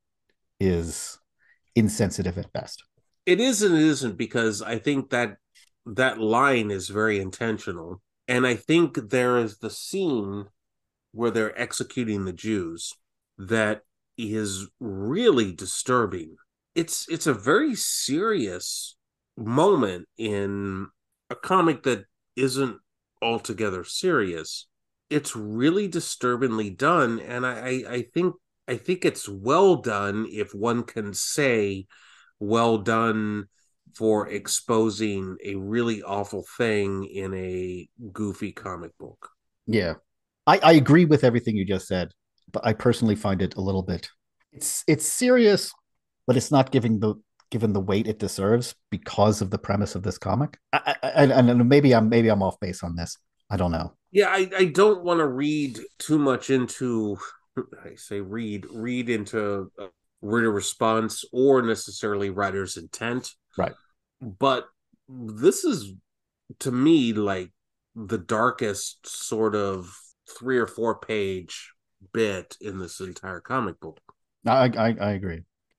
is insensitive at best. It is and it isn't, because I think that that line is very intentional. And I think there is the scene where they're executing the Jews that is really disturbing. It's it's a very serious moment in a comic that isn't altogether serious. It's really disturbingly done, and I, I, I think I think it's well done, if one can say well done, for exposing a really awful thing in a goofy comic book. Yeah. I, I agree with everything you just said, but I personally find it a little bit it's it's serious, but it's not giving the given the weight it deserves because of the premise of this comic. I, I, and maybe I'm maybe I'm off base on this. I don't know. Yeah, I, I don't want to read too much into I say read read into uh, reader response or necessarily writer's intent. Right. But this is, to me, like the darkest sort of three or four page bit in this entire comic book. I I, I agree.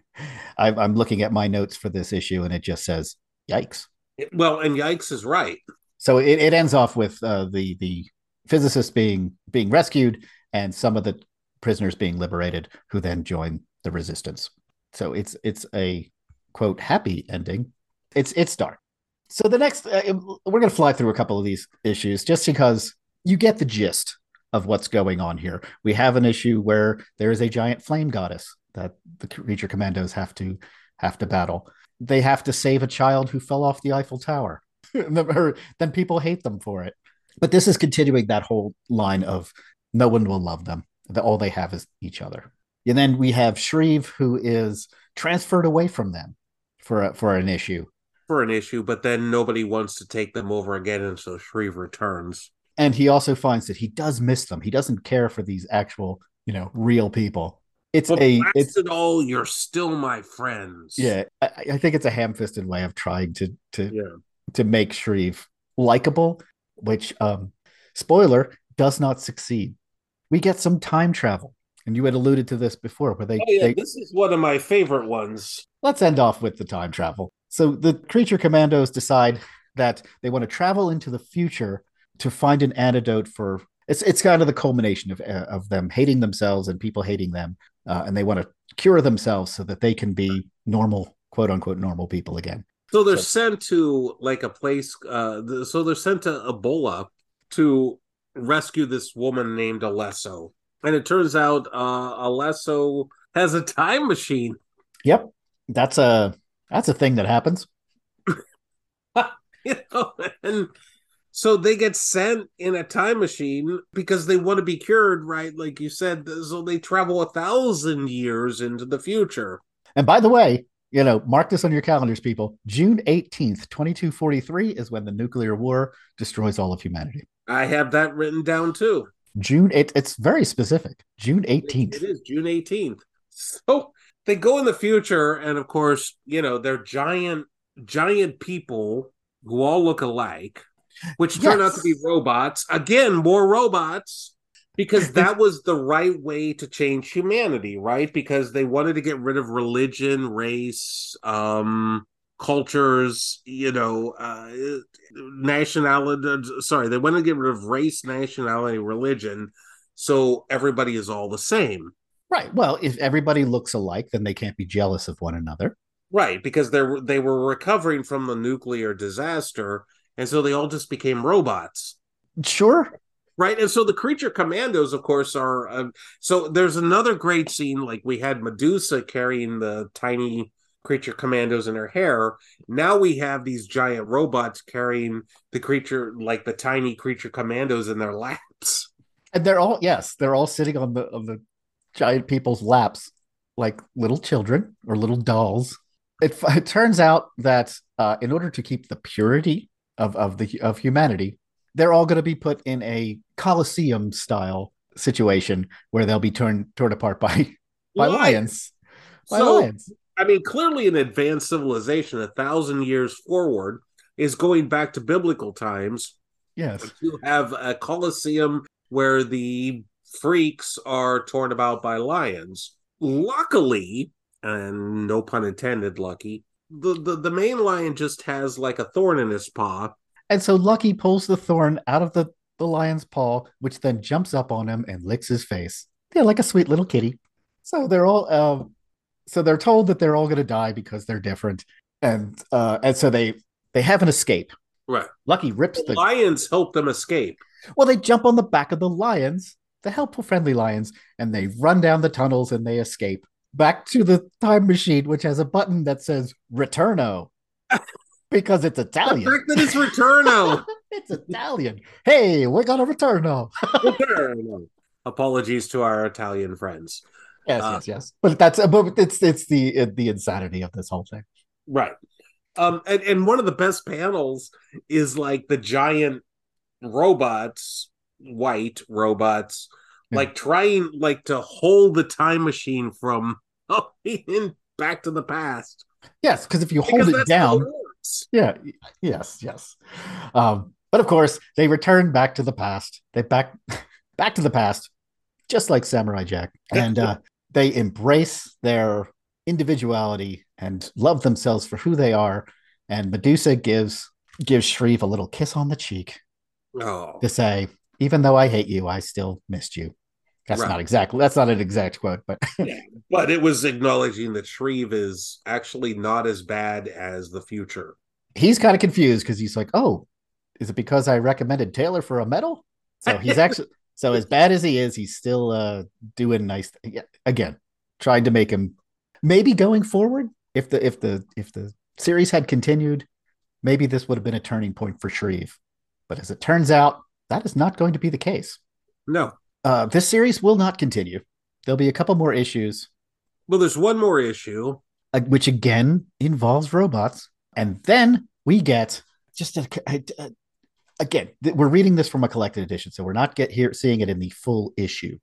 I, I'm looking at my notes for this issue, and it just says, "Yikes!" Well, and yikes is right. So it, it ends off with uh, the the physicist being being rescued, and some of the prisoners being liberated, who then join the resistance. So it's it's a quote happy ending. It's it's dark. So the next, uh, we're going to fly through a couple of these issues just because you get the gist of what's going on here. We have an issue where there is a giant flame goddess that the creature commandos have to have to battle. They have to save a child who fell off the Eiffel Tower. Then people hate them for it. But this is continuing that whole line of no one will love them. All they have is each other. And then we have Shreve, who is transferred away from them for a, for an issue. For an issue, but then nobody wants to take them over again, and so Shreve returns. And he also finds that he does miss them. He doesn't care for these actual, you know, real people. It's but a it's it all. You're still my friends. Yeah, I, I think it's a ham-fisted way of trying to to yeah. to make Shreve likable, which, um, spoiler, does not succeed. We get some time travel, and you had alluded to this before, where they. Oh yeah, they, this is one of my favorite ones. Let's end off with the time travel. So the creature commandos decide that they want to travel into the future to find an antidote for. It's it's kind of the culmination of uh, of them hating themselves and people hating them, uh, and they want to cure themselves so that they can be normal, quote unquote, normal people again. So they're so. sent to like a place. Uh, the, so they're sent to Ebola to rescue this woman named Alesso, and it turns out uh, Alesso has a time machine. Yep, that's a that's a thing that happens. You know, and so they get sent in a time machine because they want to be cured, right? Like you said, so they travel a thousand years into the future. And by the way, you know, mark this on your calendars, people. June eighteenth, twenty-two forty-three is when the nuclear war destroys all of humanity. I have that written down too. June, it, it's very specific. June eighteenth. It, it is June eighteenth. So they go in the future, and of course, you know, they're giant, giant people who all look alike, which turn yes. out to be robots. Again, more robots, because that was the right way to change humanity, right? Because they wanted to get rid of religion, race, um, cultures, you know, uh, nationality. Sorry, they wanted to get rid of race, nationality, religion, so everybody is all the same. Right. Well, if everybody looks alike, then they can't be jealous of one another. Right, because they were they were recovering from the nuclear disaster, and so they all just became robots. Sure. Right, and so the creature commandos, of course, are... Uh, so there's another great scene, like we had Medusa carrying the tiny creature commandos in her hair. Now we have these giant robots carrying the creature, like the tiny creature commandos in their laps. And they're all, yes, they're all sitting on the on the giant people's laps like little children or little dolls. It, it turns out that uh, in order to keep the purity of, of the of humanity, they're all going to be put in a Colosseum style situation where they'll be torn torn apart by by lions. lions. By so, lions. I mean, clearly an advanced civilization, a thousand years forward. is going back to biblical times. Yes. You have a Colosseum where the freaks are torn about by lions. Luckily, and no pun intended, lucky, the, the, the main lion just has like a thorn in his paw. And so Lucky pulls the thorn out of the, the lion's paw, which then jumps up on him and licks his face. Yeah, like a sweet little kitty. So they're all uh, so they're told that they're all going to die because they're different, and uh, and so they they have an escape. Right. Lucky rips the the lions help them escape. Well, they jump on the back of the lions, the helpful, friendly lions, and they run down the tunnels and they escape back to the time machine, which has a button that says "Returno" because it's Italian. The fact that it's Returno. It's Italian. Hey, we're gonna Returno. Returno. Apologies to our Italian friends. Yes, uh, yes, yes. But that's but it's it's the the insanity of this whole thing. Right. Um, and, and one of the best panels is like the giant robots, white robots, yeah. like trying like to hold the time machine from going back to the past. Yes, because if you hold because it down, it yeah, yes, yes. Um, but of course, they return back to the past. They back back to the past, just like Samurai Jack, and uh, they embrace their individuality and love themselves for who they are. And Medusa gives gives Shreve a little kiss on the cheek oh. to say, even though I hate you, I still missed you. That's right. not exactly that's not an exact quote, but yeah, but it was acknowledging that Shreve is actually not as bad as the future. He's kind of confused because he's like, oh, is it because I recommended Taylor for a medal? So he's actually so as bad as he is, he's still uh, doing nice. Th- Again, trying to make him maybe going forward. If the if the if the series had continued, maybe this would have been a turning point for Shreve. But as it turns out, that is not going to be the case. No. Uh, this series will not continue. There'll be a couple more issues. Well, there's one more issue. Uh, which again involves robots. And then we get just a, a, a again, th- we're reading this from a collected edition, so we're not get here seeing it in the full issue.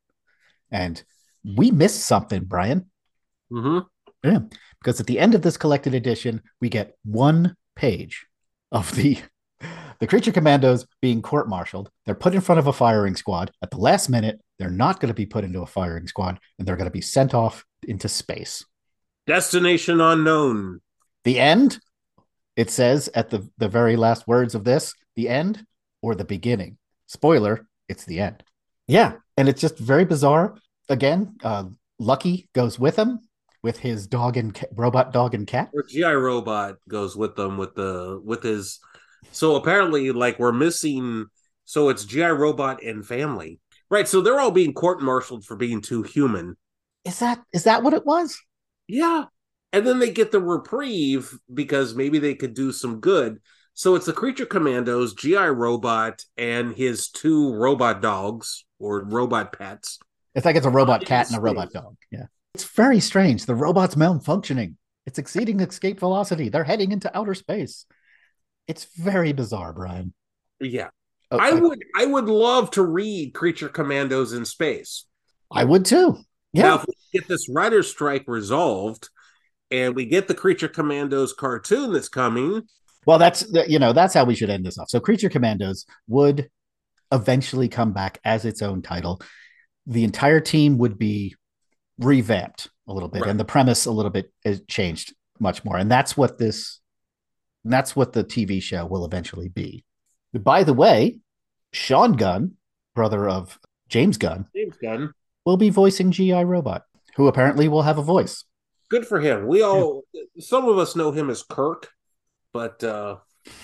And we missed something, Brian. Mm-hmm. Yeah, because at the end of this collected edition, we get one page of the the creature commandos being court-martialed. They're put in front of a firing squad. At the last minute, they're not going to be put into a firing squad, and they're going to be sent off into space. Destination unknown. The end, it says at the, the very last words of this, the end or the beginning. Spoiler, it's the end. Yeah, and it's just very bizarre. Again, uh, Lucky goes with him. With his dog and ca- robot dog and cat, or G I Robot goes with them with the with his. So apparently, like we're missing. So it's G I Robot and family, right? So they're all being court-martialed for being too human. Is that is that what it was? Yeah, and then they get the reprieve because maybe they could do some good. So it's the Creature Commandos, G I Robot, and his two robot dogs or robot pets. It's like it's a robot cat and a robot dog. Yeah. It's very strange. The robot's malfunctioning. It's exceeding escape velocity. They're heading into outer space. It's very bizarre, Brian. Yeah. Oh, I, I would I would love to read Creature Commandos in space. I would too. Yeah. Now, if we get this writer's strike resolved and we get the Creature Commandos cartoon that's coming. Well, that's, you know, that's how we should end this off. So Creature Commandos would eventually come back as its own title. The entire team would be revamped a little bit, right. And the premise a little bit is changed much more, and that's what this that's what the T V show will eventually be. By the way, Sean Gunn, brother of James Gunn, James Gunn will be voicing G I Robot, who apparently will have a voice. Good for him. We all yeah. Some of us know him as Kirk, but uh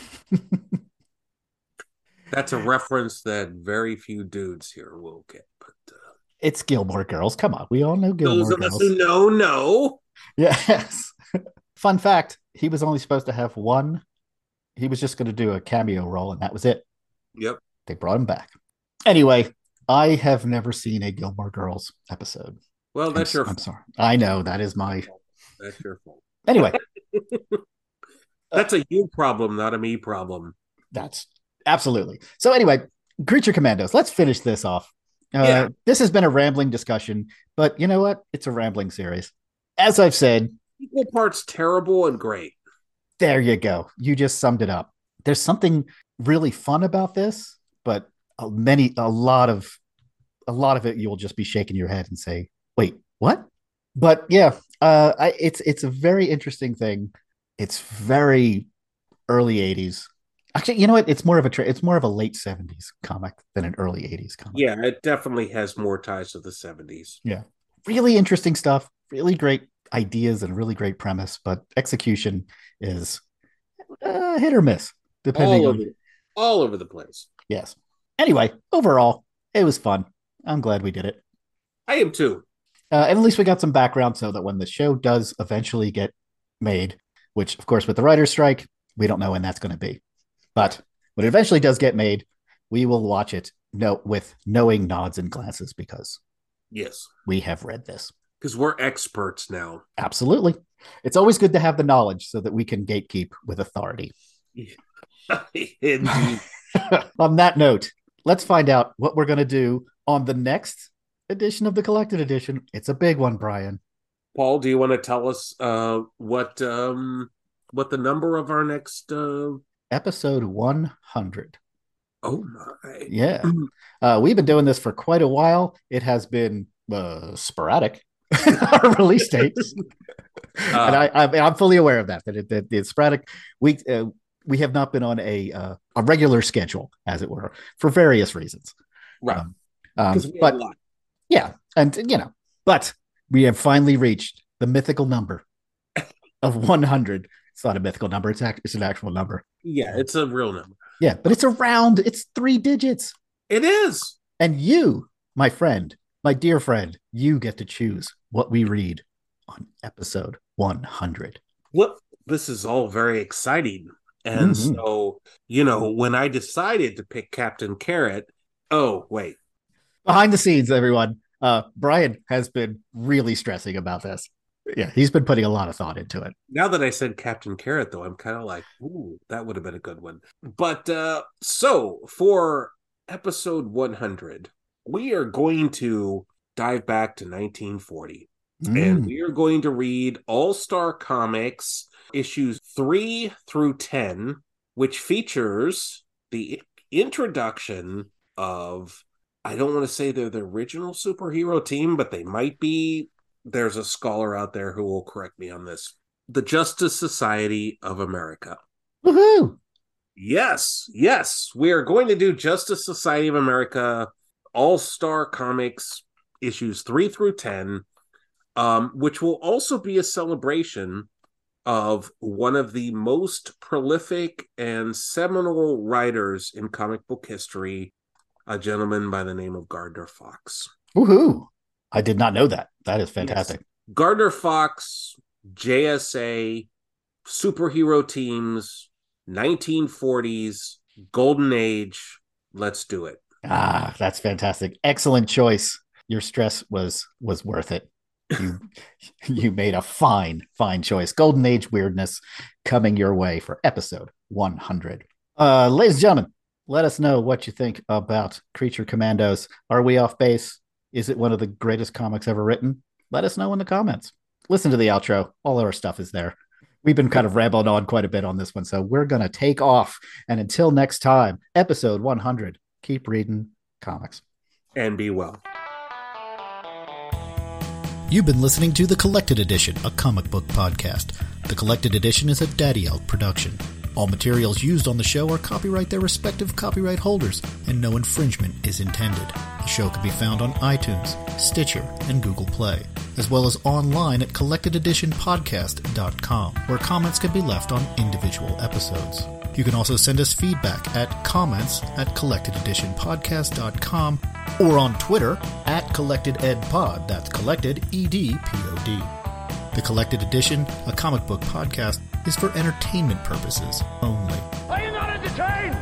that's a reference that very few dudes here will get. But uh, it's Gilmore Girls. Come on. We all know Gilmore Girls. Those of Girls. us who know, know. Yes. Fun fact, he was only supposed to have one. He was just going to do a cameo role, and that was it. Yep. They brought him back. Anyway, I have never seen a Gilmore Girls episode. Well, that's I'm, your I'm fault. sorry. I know. That is my... That's your fault. Anyway. That's a you problem, not a me problem. That's absolutely. So anyway, Creature Commandos. Let's finish this off. Uh, yeah. This has been a rambling discussion, but you know what? It's a rambling series. As I've said, equal parts terrible and great. There you go. You just summed it up. there's something really fun about this, but a, many, a lot of, a lot of it, you'll just be shaking your head and say, wait, what? But yeah, uh, I, it's, it's a very interesting thing. It's very early eighties. Actually, you know what? It's more of a, tra- it's more of a late seventies comic than an early eighties comic. Yeah, it definitely has more ties to the seventies. Yeah. Really interesting stuff. Really great ideas and really great premise, but execution is uh, hit or miss, depending all on over, all over the place. Yes. Anyway, overall, it was fun. I'm glad we did it. I am too. Uh, and at least we got some background so that when the show does eventually get made, which, of course, with the writer's strike, we don't know when that's going to be. But when it eventually does get made, we will watch it no, with knowing nods and glances because yes, we have read this. Because we're experts now. Absolutely. It's always good to have the knowledge so that we can gatekeep with authority. Indeed. On that note, let's find out what we're going to do on the next edition of the Collected Edition. It's a big one, Brian. Paul, do you want to tell us uh, what um, what the number of our next uh... episode one hundred? Oh my! Yeah, uh, we've been doing this for quite a while. It has been uh, sporadic. Our release dates, uh, and I, I, I'm fully aware of that. That, it, that it's sporadic. We uh, we have not been on a uh, a regular schedule, as it were, for various reasons. Right. Um, um, but yeah, and you know, but we have finally reached the mythical number of one hundred. It's not a mythical number; it's act- it's an actual number. Yeah, it's a real number. Yeah, but it's a round. It's three digits. It is. And you, my friend, my dear friend, you get to choose what we read on episode one hundred. Well, this is all very exciting. And mm-hmm. so, you know, when I decided to pick Captain Carrot, oh, wait. Behind the scenes, everyone, uh, Brian has been really stressing about this. Yeah, he's been putting a lot of thought into it. Now that I said Captain Carrot, though, I'm kind of like, ooh, that would have been a good one. But uh, so for episode one hundred, we are going to dive back to nineteen forty. Mm. And we are going to read All-Star Comics issues three through ten, which features the introduction of, I don't want to say they're the original superhero team, but they might be. There's a scholar out there who will correct me on this. The Justice Society of America. Woohoo! Yes, yes. We are going to do Justice Society of America All-Star Comics issues three through ten, um, which will also be a celebration of one of the most prolific and seminal writers in comic book history, a gentleman by the name of Gardner Fox. Woohoo! I did not know that. That is fantastic. Yes. Gardner Fox, J S A, superhero teams, nineteen forties, Golden Age. Let's do it. Ah, that's fantastic. Excellent choice. Your stress was was worth it. You you made a fine, fine choice. Golden Age weirdness coming your way for episode one hundred. Uh, ladies and gentlemen, let us know what you think about Creature Commandos. Are we off base? Is it one of the greatest comics ever written? Let us know in the comments. Listen to the outro. All our stuff is there. We've been kind of rambling on quite a bit on this one, so we're going to take off. And until next time, episode one hundred, keep reading comics. And be well. You've been listening to The Collected Edition, a comic book podcast. The Collected Edition is a Daddy Elk production. All materials used on the show are copyright their respective copyright holders, and no infringement is intended. The show can be found on iTunes, Stitcher, and Google Play, as well as online at collected edition podcast dot com, where comments can be left on individual episodes. You can also send us feedback at comments at collected edition podcast dot com or on Twitter at collectededpod. That's collected, E D P O D. The Collected Edition, a comic book podcast, is for entertainment purposes only. Are you not entertained?